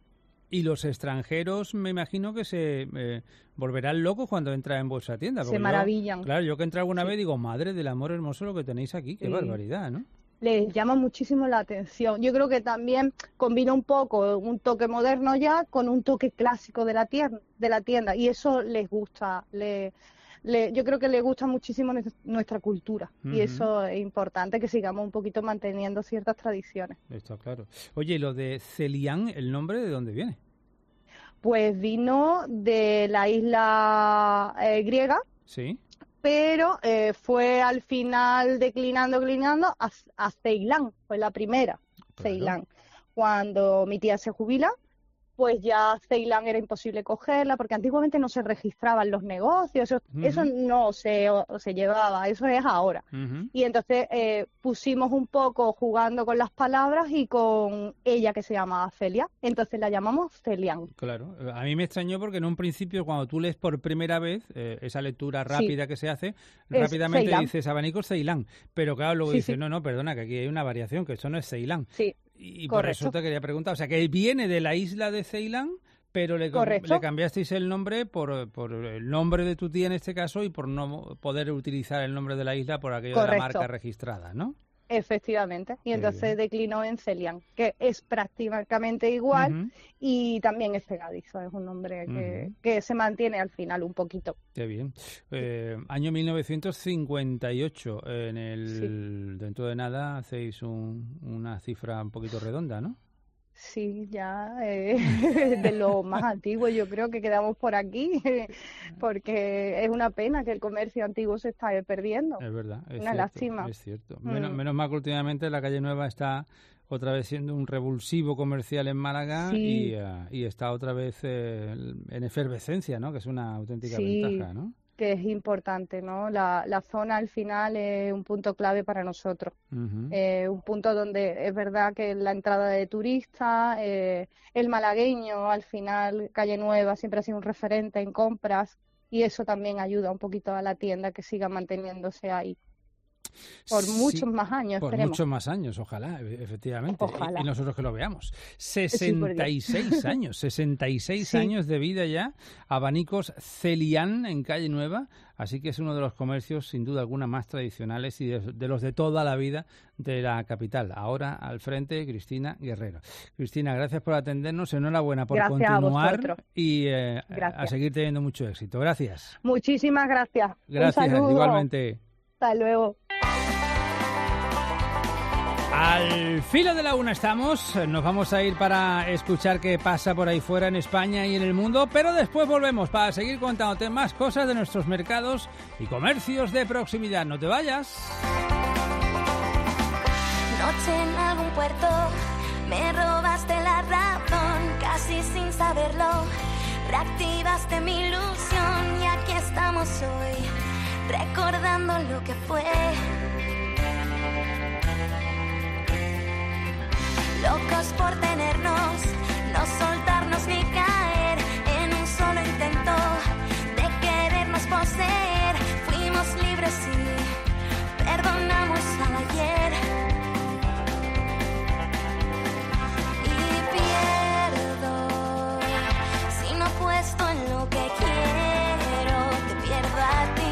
Y los extranjeros me imagino que se eh, volverán locos cuando entran en vuestra tienda. Se maravillan. Yo, claro, yo que entré alguna sí. vez digo, madre del amor hermoso lo que tenéis aquí, qué sí. barbaridad, ¿no? Les llama muchísimo la atención. Yo creo que también combina un poco un toque moderno ya con un toque clásico de la tienda, de la tienda y eso les gusta. Le, le, yo creo que les gusta muchísimo nuestra cultura uh-huh. y eso es importante, que sigamos un poquito manteniendo ciertas tradiciones. Está claro. Oye, lo de Celián, ¿el nombre de dónde viene? Pues vino de la isla eh, griega. Sí. Pero eh, fue al final declinando, declinando a, a Ceilán, fue la primera, claro. Ceilán. Cuando mi tía se jubila, pues ya Ceilán era imposible cogerla, porque antiguamente no se registraban los negocios, eso, uh-huh. eso no se, o, se llevaba, eso es ahora. Uh-huh. Y entonces eh, pusimos un poco jugando con las palabras y con ella que se llamaba Celia, entonces la llamamos Celián. Claro, a mí me extrañó porque en un principio cuando tú lees por primera vez, eh, esa lectura rápida sí. que se hace, es rápidamente Ceilán. Dices abanicos Ceilán, pero claro, luego sí, dices, sí. no, no, perdona, que aquí hay una variación, que esto no es Ceilán. Sí. Y por Correcto. Eso te quería preguntar, o sea, que viene de la isla de Ceilán, pero le, le cambiasteis el nombre por, por el nombre de tu tía en este caso y por no poder utilizar el nombre de la isla por aquello Correcto. De la marca registrada, ¿no? Efectivamente, y entonces declinó en Celián, que es prácticamente igual uh-huh. y también es pegadizo, es un nombre que, uh-huh. que se mantiene al final un poquito. Qué bien. Eh, año mil novecientos cincuenta y ocho, en el sí. dentro de nada hacéis un, una cifra un poquito redonda, ¿no? Sí, ya eh, de lo más antiguo yo creo que quedamos por aquí, porque es una pena que el comercio antiguo se está perdiendo. Es verdad, es una cierto, lástima. Es cierto. Menos, mm. menos mal que últimamente la Calle Nueva está otra vez siendo un revulsivo comercial en Málaga sí. y, uh, y está otra vez eh, en efervescencia, ¿no? Que es una auténtica sí. ventaja, ¿no? Que es importante, ¿no? La, la zona al final es un punto clave para nosotros. Uh-huh. Eh, un punto donde es verdad que la entrada de turistas, eh, el malagueño al final, Calle Nueva siempre ha sido un referente en compras y eso también ayuda un poquito a la tienda que siga manteniéndose ahí. Por muchos sí, más años, por esperemos. muchos más años, ojalá, efectivamente. Ojalá. Y, y nosotros que lo veamos. sesenta y seis años, sesenta y seis sí. años de vida ya. Abanicos Celián en Calle Nueva. Así que es uno de los comercios, sin duda alguna, más tradicionales y de, de los de toda la vida de la capital. Ahora al frente, Cristina Guerrero. Cristina, gracias por atendernos. Enhorabuena por gracias continuar y eh, a seguir teniendo mucho éxito. Gracias. Muchísimas gracias. Gracias, Un saludo. igualmente. Hasta luego. Al filo de la una estamos, nos vamos a ir para escuchar qué pasa por ahí fuera en España y en el mundo, pero después volvemos para seguir contándote más cosas de nuestros mercados y comercios de proximidad. No te vayas. Noche en algún puerto, me robaste la razón, casi sin saberlo, reactivaste mi ilusión y aquí estamos hoy, recordando lo que fue. Locos por tenernos, no soltarnos ni caer en un solo intento de querernos poseer. Fuimos libres y perdonamos al ayer. Y pierdo si no apuesto en lo que quiero, te pierdo a ti.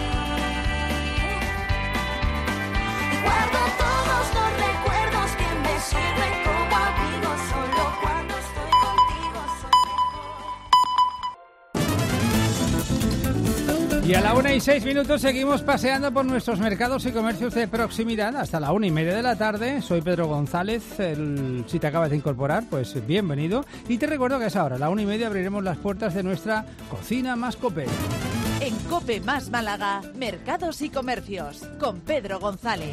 Y guardo todos los recuerdos que me sirven como amigos, solo cuando estoy contigo soy mejor. Y a la una y seis minutos seguimos paseando por nuestros mercados y comercios de proximidad hasta la una y media de la tarde. Soy Pedro González. El, si te acabas de incorporar, pues bienvenido. Y te recuerdo que a esa hora, a la una y media, abriremos las puertas de nuestra cocina más copera. En Cope Más Málaga, mercados y comercios, con Pedro González.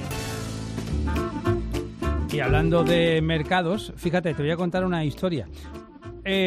Y hablando de mercados, fíjate, te voy a contar una historia. Eh,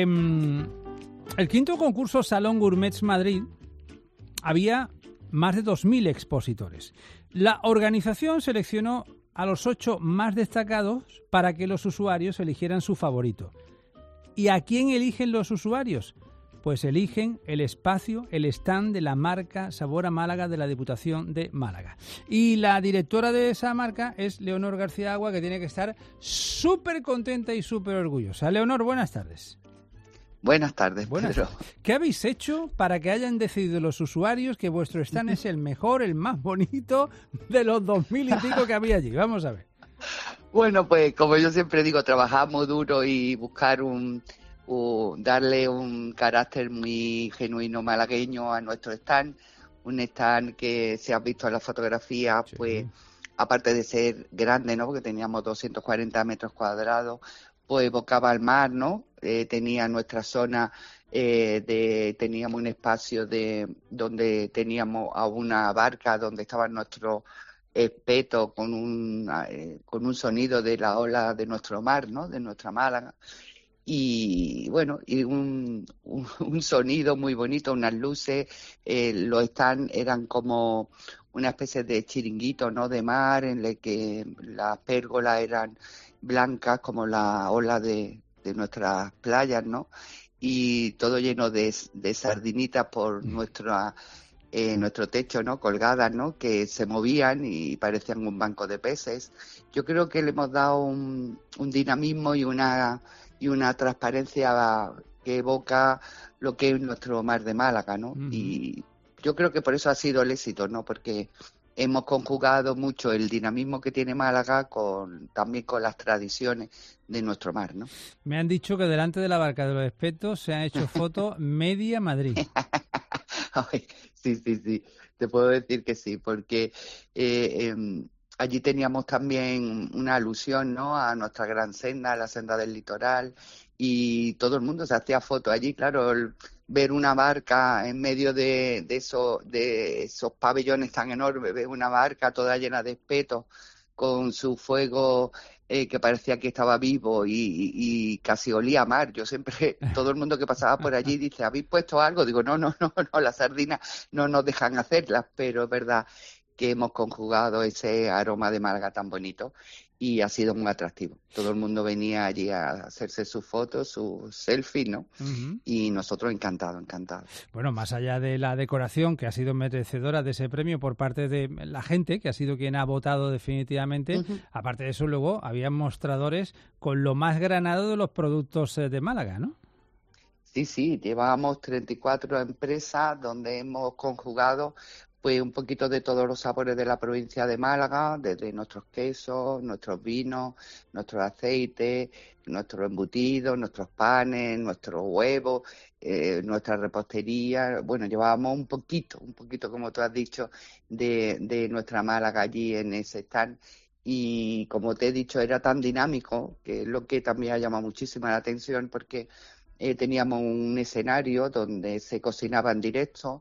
el quinto concurso Salón Gourmets Madrid había más de dos mil expositores. La organización seleccionó a los ocho más destacados para que los usuarios eligieran su favorito. ¿Y a quién eligen los usuarios? Pues eligen el espacio, el stand de la marca Sabor a Málaga de la Diputación de Málaga. Y la directora de esa marca es Leonor García Agua, que tiene que estar súper contenta y súper orgullosa. Leonor, buenas tardes. Buenas tardes, Buenas Pedro. tardes. ¿Qué habéis hecho para que hayan decidido los usuarios que vuestro stand es el mejor, el más bonito de los dos mil y pico que había allí? Vamos a ver. Bueno, pues como yo siempre digo, trabajamos duro y buscar un... o darle un carácter muy genuino malagueño a nuestro stand, un stand que, si has visto en la fotografía, sí, pues aparte de ser grande, ¿no?, porque teníamos doscientos cuarenta metros cuadrados, pues evocaba al mar, ¿no? Eh, tenía nuestra zona, eh, de teníamos un espacio de donde teníamos a una barca donde estaban nuestros espetos con un eh, con un sonido de la ola de nuestro mar, ¿no?, de nuestra Málaga. Y bueno, y un, un, un sonido muy bonito, unas luces, eh, los stands eran como una especie de chiringuito, ¿no?, de mar, en el que las pérgolas eran blancas como la ola de, de nuestras playas, ¿no?, y todo lleno de, de sardinitas por nuestra, eh, nuestro techo, ¿no?, colgadas, ¿no?, que se movían y parecían un banco de peces. Yo creo que le hemos dado un, un dinamismo y una... y una transparencia que evoca lo que es nuestro mar de Málaga, ¿no? Uh-huh. Y yo creo que por eso ha sido el éxito, ¿no? Porque hemos conjugado mucho el dinamismo que tiene Málaga con también con las tradiciones de nuestro mar, ¿no? Me han dicho que delante de la barca de los espetos se han hecho fotos media Madrid. Ay, sí, sí, sí, te puedo decir que sí, porque... Eh, eh, allí teníamos también una alusión, ¿no?, a nuestra gran senda, a la senda del litoral, y todo el mundo se hacía fotos allí. Claro, el, ver una barca en medio de, de, esos, de esos pabellones tan enormes, ver una barca toda llena de espetos, con su fuego eh, que parecía que estaba vivo y, y, y casi olía a mar. Yo siempre, todo el mundo que pasaba por allí dice, ¿habéis puesto algo? Digo, no, no, no, no, las sardinas no nos dejan hacerlas, pero es verdad que hemos conjugado ese aroma de Málaga tan bonito y ha sido muy atractivo. Todo el mundo venía allí a hacerse sus fotos, sus selfies, ¿no? Uh-huh. Y nosotros encantados, encantados. Bueno, más allá de la decoración, que ha sido merecedora de ese premio por parte de la gente, que ha sido quien ha votado definitivamente, uh-huh. aparte de eso, luego había mostradores con lo más granado de los productos de Málaga, ¿no? Sí, sí, llevábamos treinta y cuatro empresas donde hemos conjugado pues un poquito de todos los sabores de la provincia de Málaga, desde nuestros quesos, nuestros vinos, nuestros aceites, nuestros embutidos, nuestros panes, nuestros huevos, eh, nuestra repostería. Bueno, llevábamos un poquito, un poquito, como tú has dicho, de, de nuestra Málaga allí en ese stand. y como te he dicho era tan dinámico, que es lo que también ha llamado muchísimo la atención, porque eh, teníamos un escenario donde se cocinaba en directo,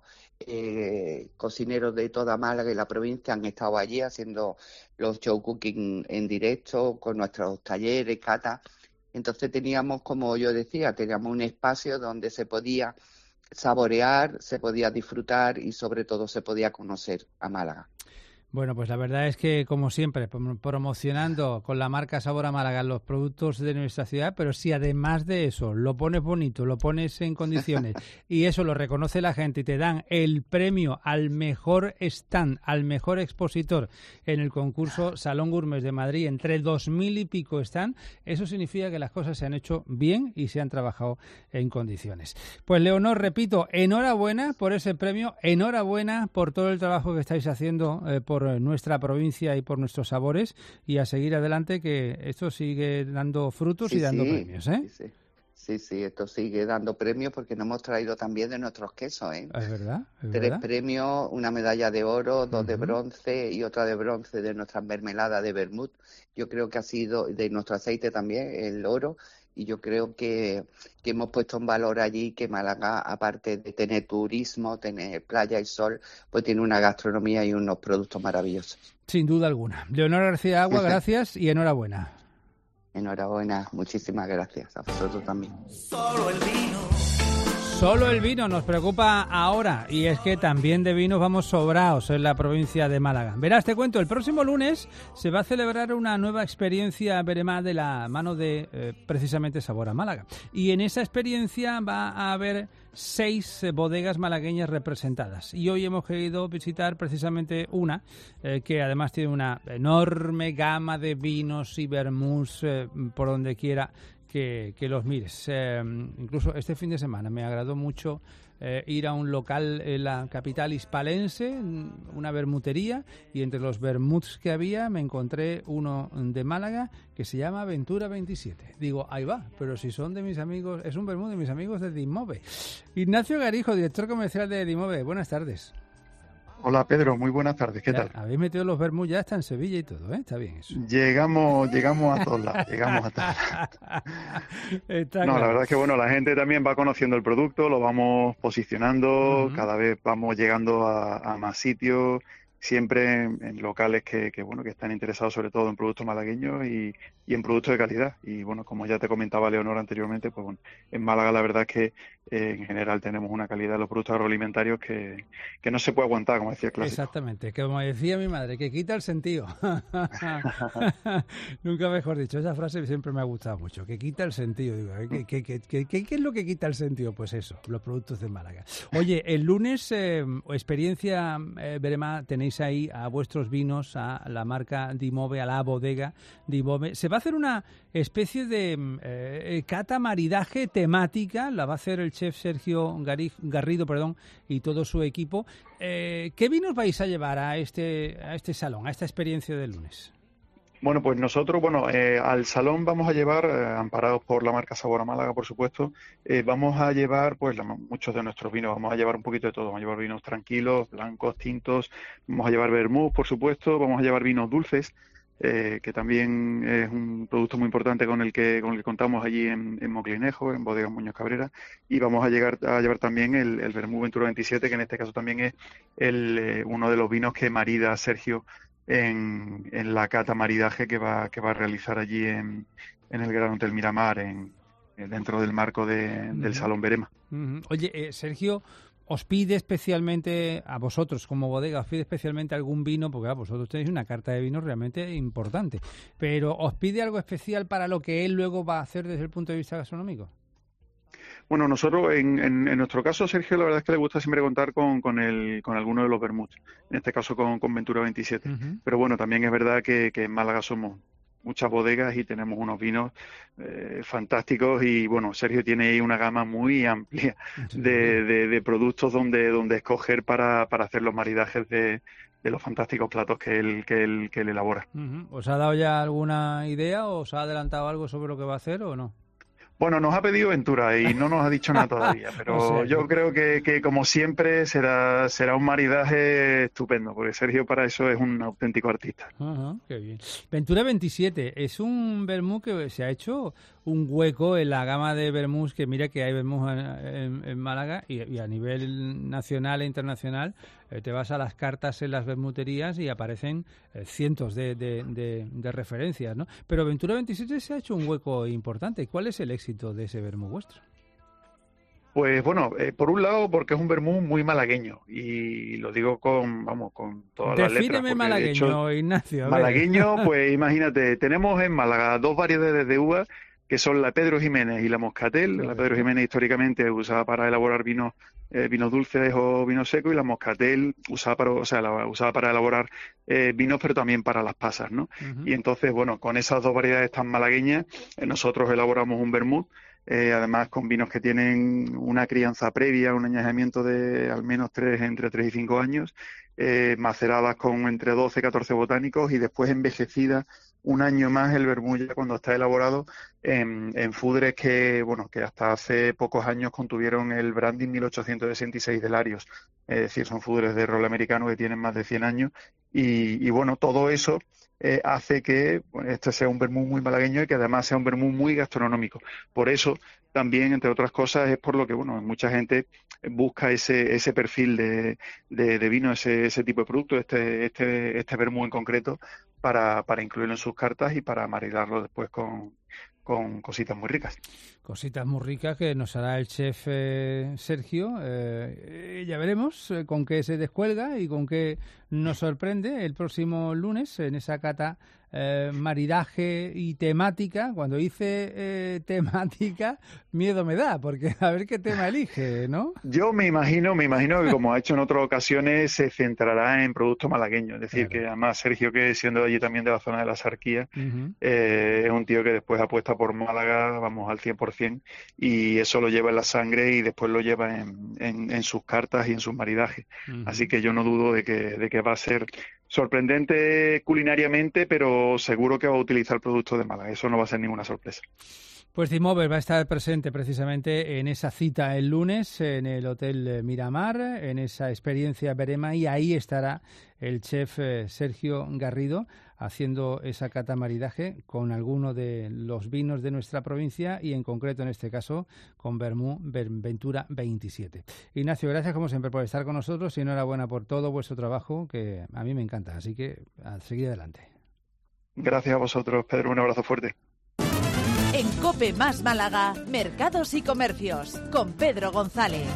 eh, cocineros de toda Málaga y la provincia han estado allí haciendo los show cooking en directo con nuestros talleres, catas. Entonces teníamos, como yo decía, teníamos un espacio donde se podía saborear, se podía disfrutar y sobre todo se podía conocer a Málaga. Bueno, pues la verdad es que, como siempre, promocionando con la marca Sabor a Málaga los productos de nuestra ciudad, pero si además de eso lo pones bonito, lo pones en condiciones y eso lo reconoce la gente y te dan el premio al mejor stand, al mejor expositor en el concurso Salón Gourmet de Madrid, entre dos mil y pico stand, eso significa que las cosas se han hecho bien y se han trabajado en condiciones. Pues Leonor, repito, enhorabuena por ese premio, enhorabuena por todo el trabajo que estáis haciendo eh, por nuestra provincia y por nuestros sabores, y a seguir adelante, que esto sigue dando frutos sí, y dando sí, premios, ¿eh? Sí, sí. Sí, sí, esto sigue dando premios porque nos hemos traído también de nuestros quesos, ¿eh? Es verdad, es Tres verdad. premios, una medalla de oro, dos Uh-huh. de bronce y otra de bronce de nuestra mermelada de vermut. Yo creo que ha sido, de nuestro aceite también, el oro, y yo creo que, que hemos puesto en valor allí que Málaga, aparte de tener turismo, tener playa y sol, pues tiene una gastronomía y unos productos maravillosos. Sin duda alguna. Leonor García Agua, gracias y enhorabuena. Enhorabuena, muchísimas gracias. A vosotros también. Solo el vino. Solo el vino nos preocupa ahora, y es que también de vinos vamos sobrados en la provincia de Málaga. Verás, te cuento, el próximo lunes se va a celebrar una nueva experiencia Veremá de la mano de eh, precisamente Sabor a Málaga. Y en esa experiencia va a haber seis eh, bodegas malagueñas representadas. Y hoy hemos querido visitar precisamente una, eh, que además tiene una enorme gama de vinos y vermús eh, por donde quiera Que, que los mires. Eh, incluso este fin de semana me agradó mucho eh, ir a un local en la capital hispalense, una vermutería, y entre los vermuts que había me encontré uno de Málaga que se llama Aventura veintisiete. Digo, ahí va, pero si son de mis amigos, es un vermut de mis amigos de Dimove. Ignacio Garijo, director comercial de Dimove, buenas tardes. Hola Pedro, muy buenas tardes, ¿qué Ya, tal? habéis metido los vermuts ya hasta en Sevilla y todo, ¿eh? Está bien eso. Llegamos, llegamos a todos lados, llegamos a todos lados. Está No, claro. la verdad es que bueno, la gente también va conociendo el producto, lo vamos posicionando, Ujú. cada vez vamos llegando a, a más sitios, siempre en, en locales que, que bueno que están interesados sobre todo en productos malagueños y, y en productos de calidad. Y bueno, como ya te comentaba Leonor anteriormente, pues bueno, en Málaga la verdad es que eh, en general tenemos una calidad de los productos agroalimentarios que, que no se puede aguantar, como decía el clásico. Exactamente, que como decía mi madre, que quita el sentido. Nunca mejor dicho, esa frase siempre me ha gustado mucho, que quita el sentido. Digo, ¿qué, qué, qué, qué, qué- qué es lo que quita el sentido? Pues eso, los productos de Málaga. Oye, el lunes, eh, experiencia eh, Veremá, tenéis ahí a vuestros vinos, a la marca Dimove, a la bodega Dimove. Se va a hacer una especie de eh, cata maridaje temática, la va a hacer el chef Sergio Gari- Garrido, perdón, y todo su equipo. Eh, ¿Qué vinos vais a llevar a este, a este salón, a esta experiencia del lunes? Bueno, pues nosotros, bueno, eh, al salón vamos a llevar, eh, amparados por la marca Sabor a Málaga, por supuesto, eh, vamos a llevar, pues, la- muchos de nuestros vinos, vamos a llevar un poquito de todo, vamos a llevar vinos tranquilos, blancos, tintos, vamos a llevar vermouth, por supuesto, vamos a llevar vinos dulces, eh, que también es un producto muy importante con el que con el que contamos allí en, en Moclinejo, en Bodegas Muñoz Cabrera, y vamos a llegar a llevar también el, el vermouth Ventura veintisiete, que en este caso también es el, eh, uno de los vinos que marida Sergio en, en la cata maridaje que va, que va a realizar allí en, en el Gran Hotel Miramar, en, en- dentro del marco de- del Ujú. Salón Verema. Ujú. Oye, eh, Sergio, ¿os pide especialmente, a vosotros como bodega, os pide especialmente algún vino? Porque claro, vosotros tenéis una carta de vinos realmente importante, pero ¿os pide algo especial para lo que él luego va a hacer desde el punto de vista gastronómico? Bueno, nosotros, en, en, en nuestro caso, Sergio, la verdad es que le gusta siempre contar con, con, el, con alguno de los vermuts, en este caso con, con Ventura veintisiete. Ujú. Pero bueno, también es verdad que, que en Málaga somos muchas bodegas y tenemos unos vinos eh, fantásticos, y bueno, Sergio tiene ahí una gama muy amplia de, de, de productos donde, donde escoger para, para hacer los maridajes de, de los fantásticos platos que él, que él, que él elabora. Ujú. ¿Os ha dado ya alguna idea o os ha adelantado algo sobre lo que va a hacer o no? Bueno, nos ha pedido Ventura y no nos ha dicho nada todavía, pero O sea, yo creo que, que como siempre será será un maridaje estupendo, porque Sergio para eso es un auténtico artista. Ajá, qué bien. Ventura veintisiete es un vermú que se ha hecho un hueco en la gama de vermús, que mira que hay vermús en, en, en Málaga y, y a nivel nacional e internacional. Eh, te vas a las cartas en las vermuterías y aparecen eh, cientos de, de, de, de referencias, ¿no? Pero Ventura veintisiete se ha hecho un hueco importante. ¿Cuál es el éxito de ese vermú vuestro? Pues bueno, eh, por un lado porque es un vermú muy malagueño y lo digo con, vamos, con todas las letras. Defíneme malagueño, hecho, Ignacio. Malagueño, pues imagínate, tenemos en Málaga dos variedades de uva que son la Pedro Jiménez y la Moscatel. La Pedro Jiménez históricamente es usada para elaborar vinos eh, vinos dulces o vinos secos, y la Moscatel usada para, o sea, la, usada para elaborar eh, vinos, pero también para las pasas, ¿no? Uh-huh. Y entonces, bueno, con esas dos variedades tan malagueñas, eh, nosotros elaboramos un vermut, eh, además con vinos que tienen una crianza previa, un añejamiento de al menos tres, entre tres y cinco años, eh, maceradas con entre doce y catorce botánicos y después envejecidas un año más el vermú ya cuando está elaborado en, en fudres que, bueno, que hasta hace pocos años contuvieron el branding mil ochocientos sesenta y seis de Larios. Es decir, son fudres de rol americano que tienen más de cien años y, y bueno, todo eso eh, hace que bueno, este sea un vermú muy malagueño y que además sea un vermú muy gastronómico. Por eso también, entre otras cosas, es por lo que, bueno, mucha gente busca ese ese perfil de, de, de vino, ese ese tipo de producto, este este este vermú en concreto, para, para incluirlo en sus cartas y para maridarlo después con, con cositas muy ricas. Cositas muy ricas que nos hará el chef eh, Sergio. Eh, ya veremos eh, con qué se descuelga y con qué nos sorprende el próximo lunes en esa cata eh, maridaje y temática. Cuando dice eh, temática, miedo me da, porque a ver qué tema elige, ¿no? Yo me imagino, me imagino que como ha hecho en otras ocasiones, se centrará en productos malagueños. Es decir, claro, que además Sergio, que siendo de allí también de la zona de la Sarquía, uh-huh. eh, es un tío que después apuesta por Málaga, vamos, al cien por cien, y eso lo lleva en la sangre y después lo lleva en, en, en sus cartas y en sus maridajes. Uh-huh. Así que yo no dudo de que, de que va a ser sorprendente culinariamente, pero seguro que va a utilizar productos de Málaga. Eso no va a ser ninguna sorpresa. Pues Cimover va a estar presente precisamente en esa cita el lunes en el Hotel Miramar, en esa experiencia Berema, y ahí estará el chef Sergio Garrido haciendo esa cata maridaje con alguno de los vinos de nuestra provincia y en concreto en este caso con Vermú Ventura veintisiete. Ignacio, gracias como siempre por estar con nosotros y enhorabuena por todo vuestro trabajo, que a mí me encanta, así que a seguir adelante. Gracias a vosotros, Pedro, un abrazo fuerte. En COPE más Málaga, Mercados y Comercios, con Pedro González.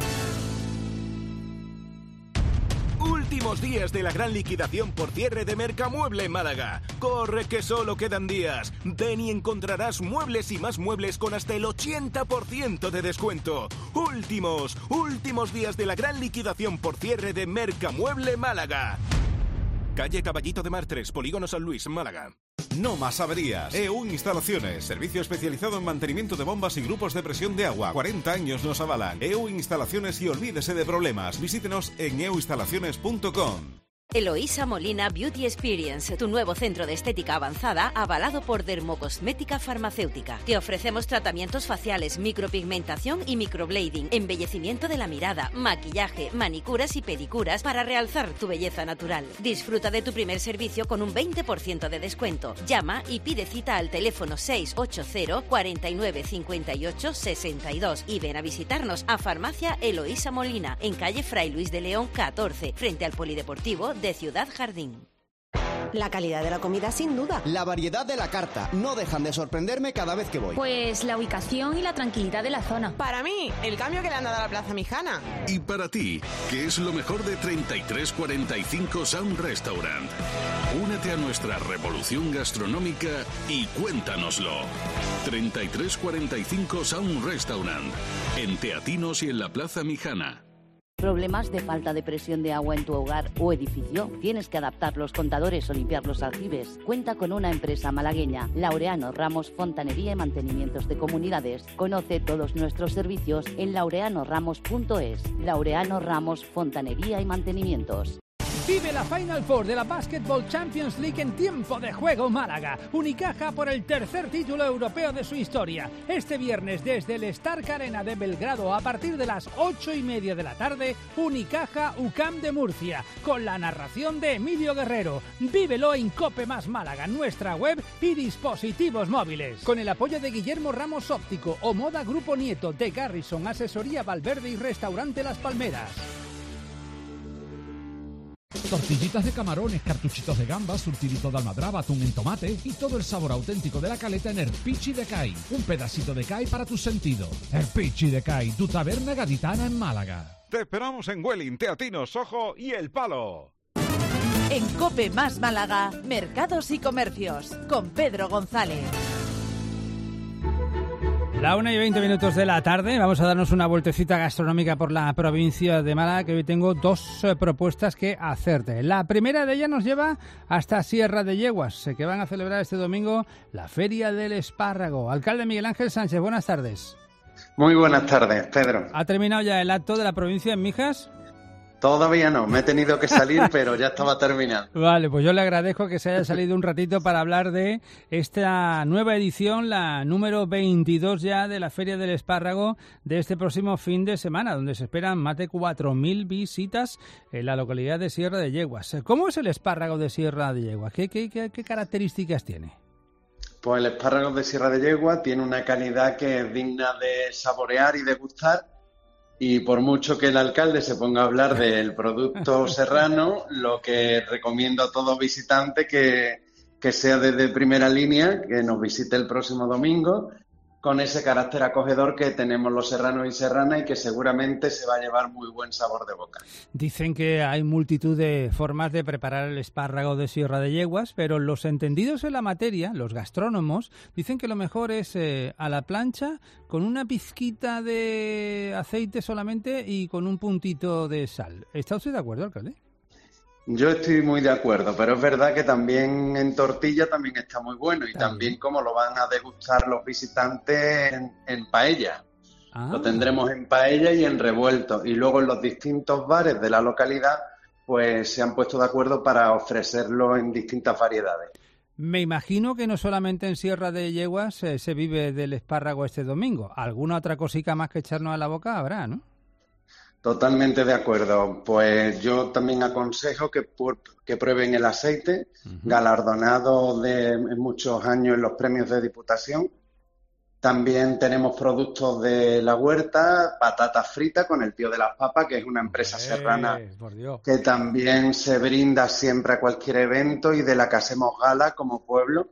Últimos días de la gran liquidación por cierre de Mercamueble en Málaga. Corre que solo quedan días. Ven y encontrarás muebles y más muebles con hasta el ochenta por ciento de descuento. Últimos, últimos días de la gran liquidación por cierre de Mercamueble Málaga. Calle Caballito de Mar tres, Polígono San Luis, Málaga. No más averías. E U Instalaciones, servicio especializado en mantenimiento de bombas y grupos de presión de agua. cuarenta años nos avalan. E U Instalaciones y olvídese de problemas. Visítenos en e u instalaciones punto com. Eloísa Molina Beauty Experience, tu nuevo centro de estética avanzada avalado por Dermocosmética Farmacéutica. Te ofrecemos tratamientos faciales, micropigmentación y microblading, embellecimiento de la mirada, maquillaje, manicuras y pedicuras para realzar tu belleza natural. Disfruta de tu primer servicio con un veinte por ciento de descuento. Llama y pide cita al teléfono seis ocho cero, cuatro nueve cinco ocho, seis dos y ven a visitarnos a Farmacia Eloísa Molina en calle Fray Luis de León catorce, frente al Polideportivo de Ciudad Jardín. La calidad de la comida, sin duda. La variedad de la carta. No dejan de sorprenderme cada vez que voy. Pues la ubicación y la tranquilidad de la zona. Para mí, el cambio que le han dado a la Plaza Mijana. Y para ti, ¿qué es lo mejor de treinta y tres cuarenta y cinco Sound Restaurant? Únete a nuestra revolución gastronómica y cuéntanoslo. treinta y tres cuarenta y cinco Sound Restaurant. En Teatinos y en la Plaza Mijana. ¿Problemas de falta de presión de agua en tu hogar o edificio? ¿Tienes que adaptar los contadores o limpiar los aljibes? Cuenta con una empresa malagueña, Laureano Ramos Fontanería y Mantenimientos de Comunidades. Conoce todos nuestros servicios en laureano ramos punto es. Laureano Ramos Fontanería y Mantenimientos. Vive la Final Four de la Basketball Champions League en tiempo de juego Málaga. Unicaja por el tercer título europeo de su historia. Este viernes desde el Stark Arena de Belgrado a partir de las ocho y media de la tarde, Unicaja U C A M de Murcia, con la narración de Emilio Guerrero. Vívelo en Cope Más Málaga, nuestra web y dispositivos móviles. Con el apoyo de Guillermo Ramos Óptico o Moda Grupo Nieto, de Garrison, Asesoría Valverde y Restaurante Las Palmeras. Tortillitas de camarones, cartuchitos de gambas, surtidito de almadraba, atún en tomate y todo el sabor auténtico de la caleta en Erpichi de Cai. Un pedacito de Cai para tus sentidos. Erpichi de Cai, tu taberna gaditana en Málaga. Te esperamos en Welling, Teatinos, Sojo y El Palo. En Cope Más Málaga, Mercados y Comercios, con Pedro González. La una y veinte minutos de la tarde, vamos a darnos una vueltecita gastronómica por la provincia de Málaga, que hoy tengo dos eh, propuestas que hacerte. La primera de ellas nos lleva hasta Sierra de Yeguas, eh, que van a celebrar este domingo la Feria del Espárrago. Alcalde Miguel Ángel Sánchez, buenas tardes. Muy buenas tardes, Pedro. ¿Ha terminado ya el acto de la provincia en Mijas? Todavía no, me he tenido que salir, pero ya estaba terminando. Vale, pues yo le agradezco que se haya salido un ratito para hablar de esta nueva edición, la número veintidós ya de la Feria del Espárrago de este próximo fin de semana, donde se esperan más de cuatro mil visitas en la localidad de Sierra de Yeguas. ¿Cómo es el espárrago de Sierra de Yeguas? ¿Qué, qué, qué, qué características tiene? Pues el espárrago de Sierra de Yeguas tiene una calidad que es digna de saborear y degustar. Y por mucho que el alcalde se ponga a hablar del producto serrano, lo que recomiendo a todo visitante que, que sea desde primera línea, que nos visite el próximo domingo, con ese carácter acogedor que tenemos los serranos y serranas y que seguramente se va a llevar muy buen sabor de boca. Dicen que hay multitud de formas de preparar el espárrago de Sierra de Yeguas, pero los entendidos en la materia, los gastrónomos, dicen que lo mejor es eh, a la plancha, con una pizquita de aceite solamente y con un puntito de sal. ¿Está usted de acuerdo, alcalde? Yo estoy muy de acuerdo, pero es verdad que también en tortilla también está muy bueno y también como lo van a degustar los visitantes en, en paella. Ah. Lo tendremos en paella y en revuelto. Y luego en los distintos bares de la localidad pues se han puesto de acuerdo para ofrecerlo en distintas variedades. Me imagino que no solamente en Sierra de Yeguas eh, se vive del espárrago este domingo. ¿Alguna otra cosica más que echarnos a la boca habrá, no? Totalmente de acuerdo. Pues yo también aconsejo que, que prueben el aceite, uh-huh. galardonado de en muchos años en los premios de Diputación. También tenemos productos de la huerta, patatas fritas con el Tío de las Papas, que es una empresa eh, serrana que también se brinda siempre a cualquier evento y de la que hacemos gala como pueblo.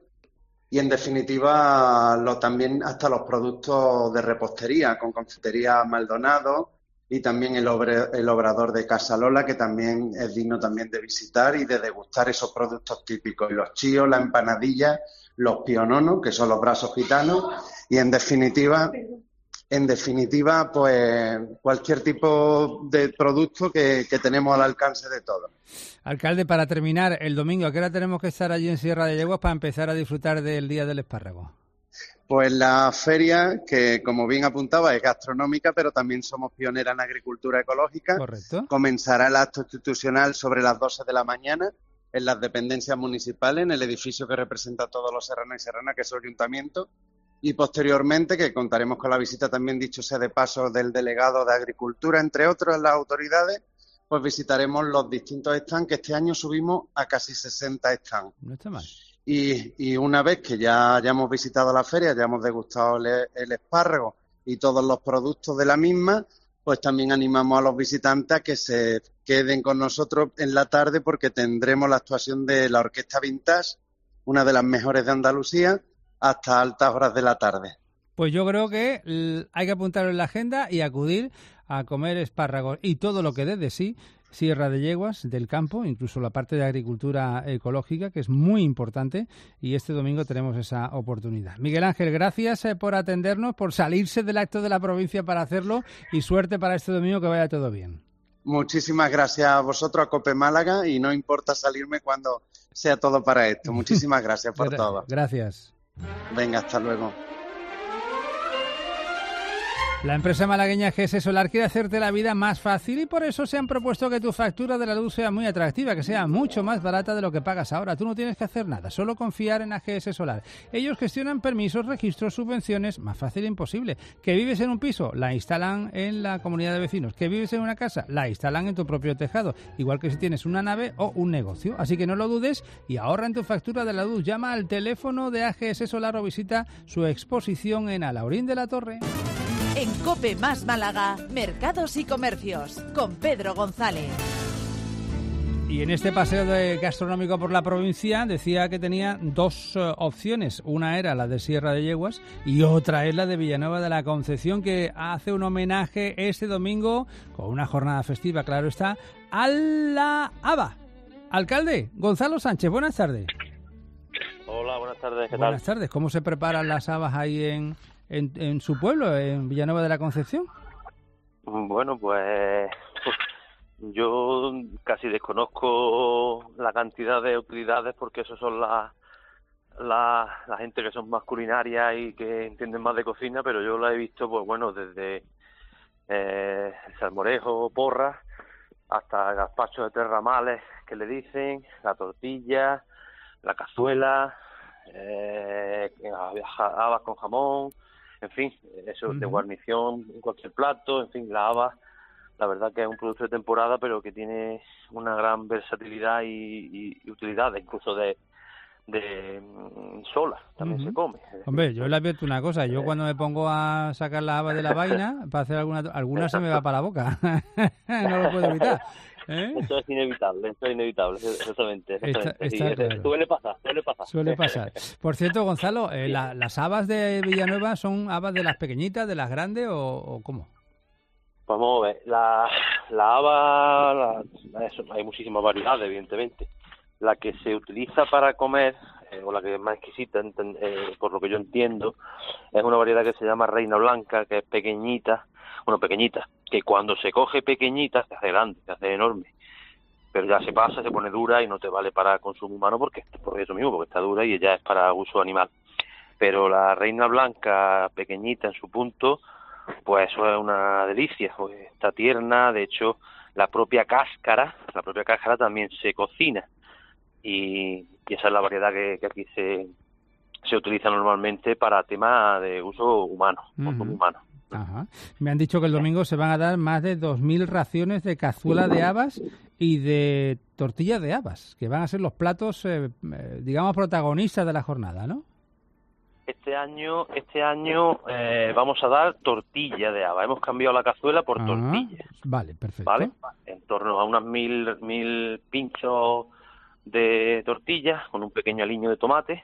Y en definitiva, lo, también hasta los productos de repostería, con confitería Maldonado, y también el, obre, el obrador de Casa Lola, que también es digno también de visitar y de degustar esos productos típicos. Y los chíos, la empanadilla, los piononos, que son los brazos gitanos, y en definitiva, en definitiva, pues cualquier tipo de producto que, que tenemos al alcance de todos. Alcalde, para terminar, el domingo, ¿a qué hora tenemos que estar allí en Sierra de Yeguas para empezar a disfrutar del Día del Espárrago? Pues la feria, que como bien apuntaba, es gastronómica, pero también somos pioneras en agricultura ecológica. Correcto. Comenzará el acto institucional sobre las doce de la mañana en las dependencias municipales, en el edificio que representa a todos los serranos y serranas, que es el ayuntamiento. Y posteriormente, que contaremos con la visita también, dicho sea de paso, del delegado de Agricultura, entre otras las autoridades, pues visitaremos los distintos stands, que este año subimos a casi sesenta stands. No está mal. Y, y una vez que ya hayamos visitado la feria, ya hemos degustado el, el espárrago y todos los productos de la misma, pues también animamos a los visitantes a que se queden con nosotros en la tarde, porque tendremos la actuación de la Orquesta Vintage, una de las mejores de Andalucía, hasta altas horas de la tarde. Pues yo creo que hay que apuntarlo en la agenda y acudir a comer espárragos y todo lo que dé de sí Sierra de Yeguas, del campo, incluso la parte de agricultura ecológica, que es muy importante, y este domingo tenemos esa oportunidad. Miguel Ángel, gracias por atendernos, por salirse del acto de la provincia para hacerlo, y suerte para este domingo, que vaya todo bien. Muchísimas gracias a vosotros, a Cope Málaga, y no importa salirme cuando sea todo para esto. Muchísimas gracias por todo. Gracias. Venga, hasta luego. La empresa malagueña G S Solar quiere hacerte la vida más fácil y por eso se han propuesto que tu factura de la luz sea muy atractiva, que sea mucho más barata de lo que pagas ahora. Tú no tienes que hacer nada, solo confiar en A G S Solar. Ellos gestionan permisos, registros, subvenciones, más fácil imposible. Que vives en un piso, la instalan en la comunidad de vecinos. Que vives en una casa, la instalan en tu propio tejado. Igual que si tienes una nave o un negocio. Así que no lo dudes y ahorra en tu factura de la luz. Llama al teléfono de A G S Solar o visita su exposición en Alaurín de la Torre. En COPE Más Málaga, Mercados y Comercios, con Pedro González. Y en este paseo de gastronómico por la provincia decía que tenía dos uh, opciones. Una era la de Sierra de Yeguas y otra es la de Villanueva de la Concepción, que hace un homenaje este domingo, con una jornada festiva, claro está, a la haba. Alcalde, Gonzalo Sánchez, buenas tardes. Hola, buenas tardes, ¿qué tal? Buenas tardes, ¿cómo se preparan las habas ahí en... En, en su pueblo, en Villanueva de la Concepción? Bueno, pues yo casi desconozco la cantidad de utilidades porque eso son las la, la gente que son más culinarias y que entienden más de cocina, pero yo la he visto, pues bueno, desde eh, el salmorejo, porras, hasta gazpacho de tres ramales, que le dicen, la tortilla, la cazuela, eh, habas con jamón, en fin, eso uh-huh. de guarnición en cualquier plato, en fin, la haba, la verdad que es un producto de temporada, pero que tiene una gran versatilidad y, y, y utilidad, incluso de, de sola, también uh-huh. se come. Hombre, yo le advierto una cosa, yo cuando me pongo a sacar la haba de la vaina, para hacer alguna, alguna se me va para la boca, no lo puedo evitar. ¿Eh? Eso es inevitable, eso es inevitable, exactamente. exactamente. Está, está sí, claro. Suele pasar, suele pasar. Suele pasar. Por cierto, Gonzalo, eh, la, ¿las habas de Villanueva son habas de las pequeñitas, de las grandes o, o cómo? Vamos a ver, la, la haba, la, eso, hay muchísimas variedades, evidentemente. La que se utiliza para comer, eh, o la que es más exquisita, enten, eh, por lo que yo entiendo, es una variedad que se llama Reina Blanca, que es pequeñita, bueno, pequeñita, que cuando se coge pequeñita se hace grande, se hace enorme, pero ya se pasa, se pone dura y no te vale para consumo humano porque por eso mismo, porque está dura y ya es para uso animal. Pero la Reina Blanca pequeñita en su punto, pues eso es una delicia, pues está tierna, de hecho la propia cáscara, la propia cáscara también se cocina y, y esa es la variedad que, que aquí se, se utiliza normalmente para temas de uso humano, uh-huh. consumo humano. Ajá. Me han dicho que el domingo se van a dar más de dos mil raciones de cazuela de habas y de tortilla de habas, que van a ser los platos, eh, digamos, protagonistas de la jornada, ¿no? Este año, este año eh, vamos a dar tortilla de haba. Hemos cambiado la cazuela por ah, tortilla. Vale, perfecto. ¿Vale? En torno a unas mil, mil pinchos de tortilla con un pequeño aliño de tomate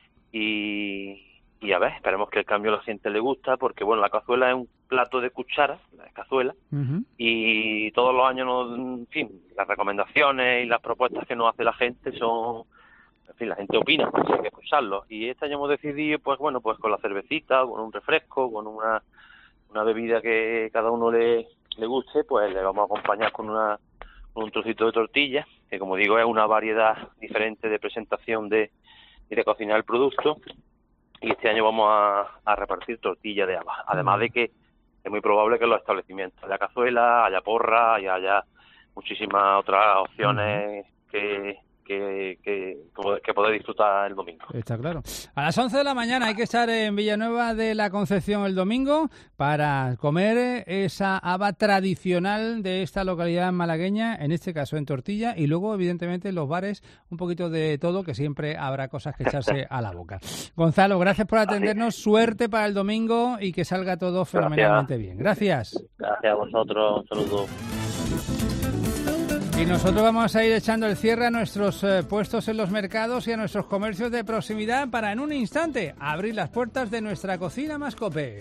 y... Y a ver, esperemos que el cambio a la gente le gusta, porque bueno, la cazuela es un plato de cuchara, la cazuela, uh-huh. y todos los años, nos, en fin, las recomendaciones y las propuestas que nos hace la gente son, en fin, la gente opina, pues hay que escucharlo. Y este año hemos decidido, pues bueno, pues con la cervecita, con un refresco, con una, una bebida que cada uno le, le guste, pues le vamos a acompañar con, una, con un trocito de tortilla, que como digo es una variedad diferente de presentación de y de cocinar el producto. Y este año vamos a, a repartir tortilla de habas. Además de que es muy probable que en los establecimientos haya cazuela, haya porra y haya muchísimas otras opciones uh-huh. que, que, que, que poder disfrutar el domingo. Está claro. A las once de la mañana hay que estar en Villanueva de la Concepción el domingo para comer esa haba tradicional de esta localidad malagueña, en este caso en tortilla, y luego evidentemente en los bares un poquito de todo, que siempre habrá cosas que echarse a la boca. Gonzalo, gracias por atendernos, suerte para el domingo y que salga todo fenomenalmente gracias. bien. Gracias. Gracias a vosotros, un saludo. Y nosotros vamos a ir echando el cierre a nuestros eh, puestos en los mercados y a nuestros comercios de proximidad para en un instante abrir las puertas de nuestra cocina más COPE.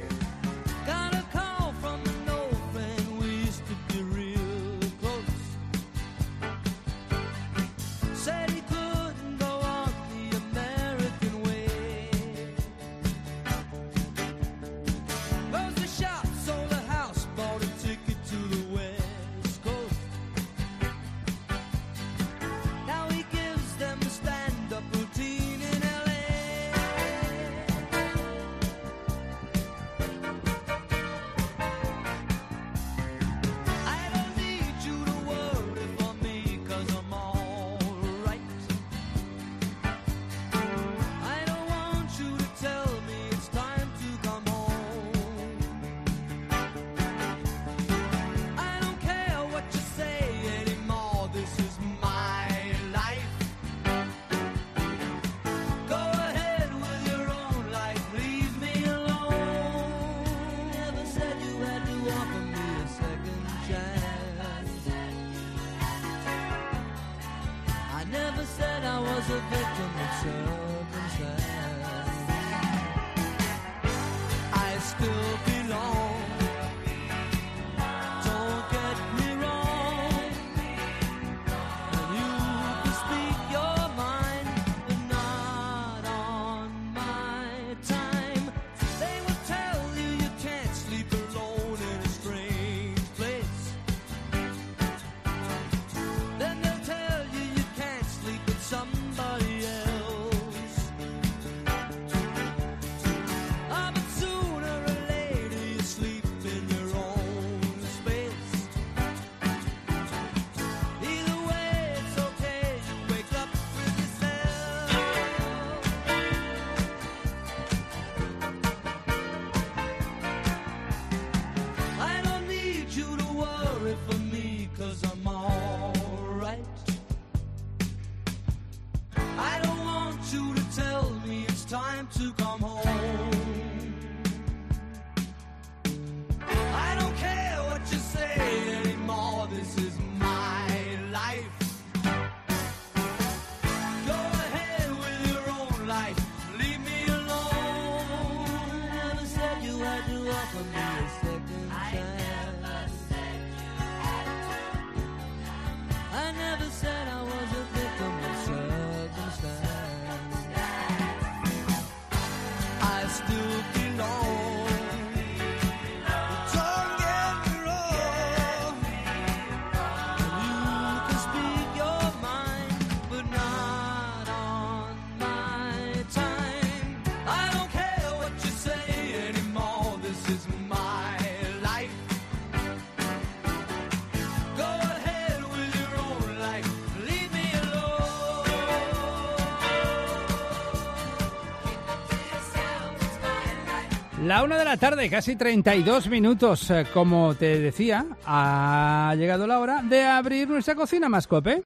La una de la tarde, casi treinta y dos minutos. Como te decía, ha llegado la hora de abrir nuestra cocina Mascope.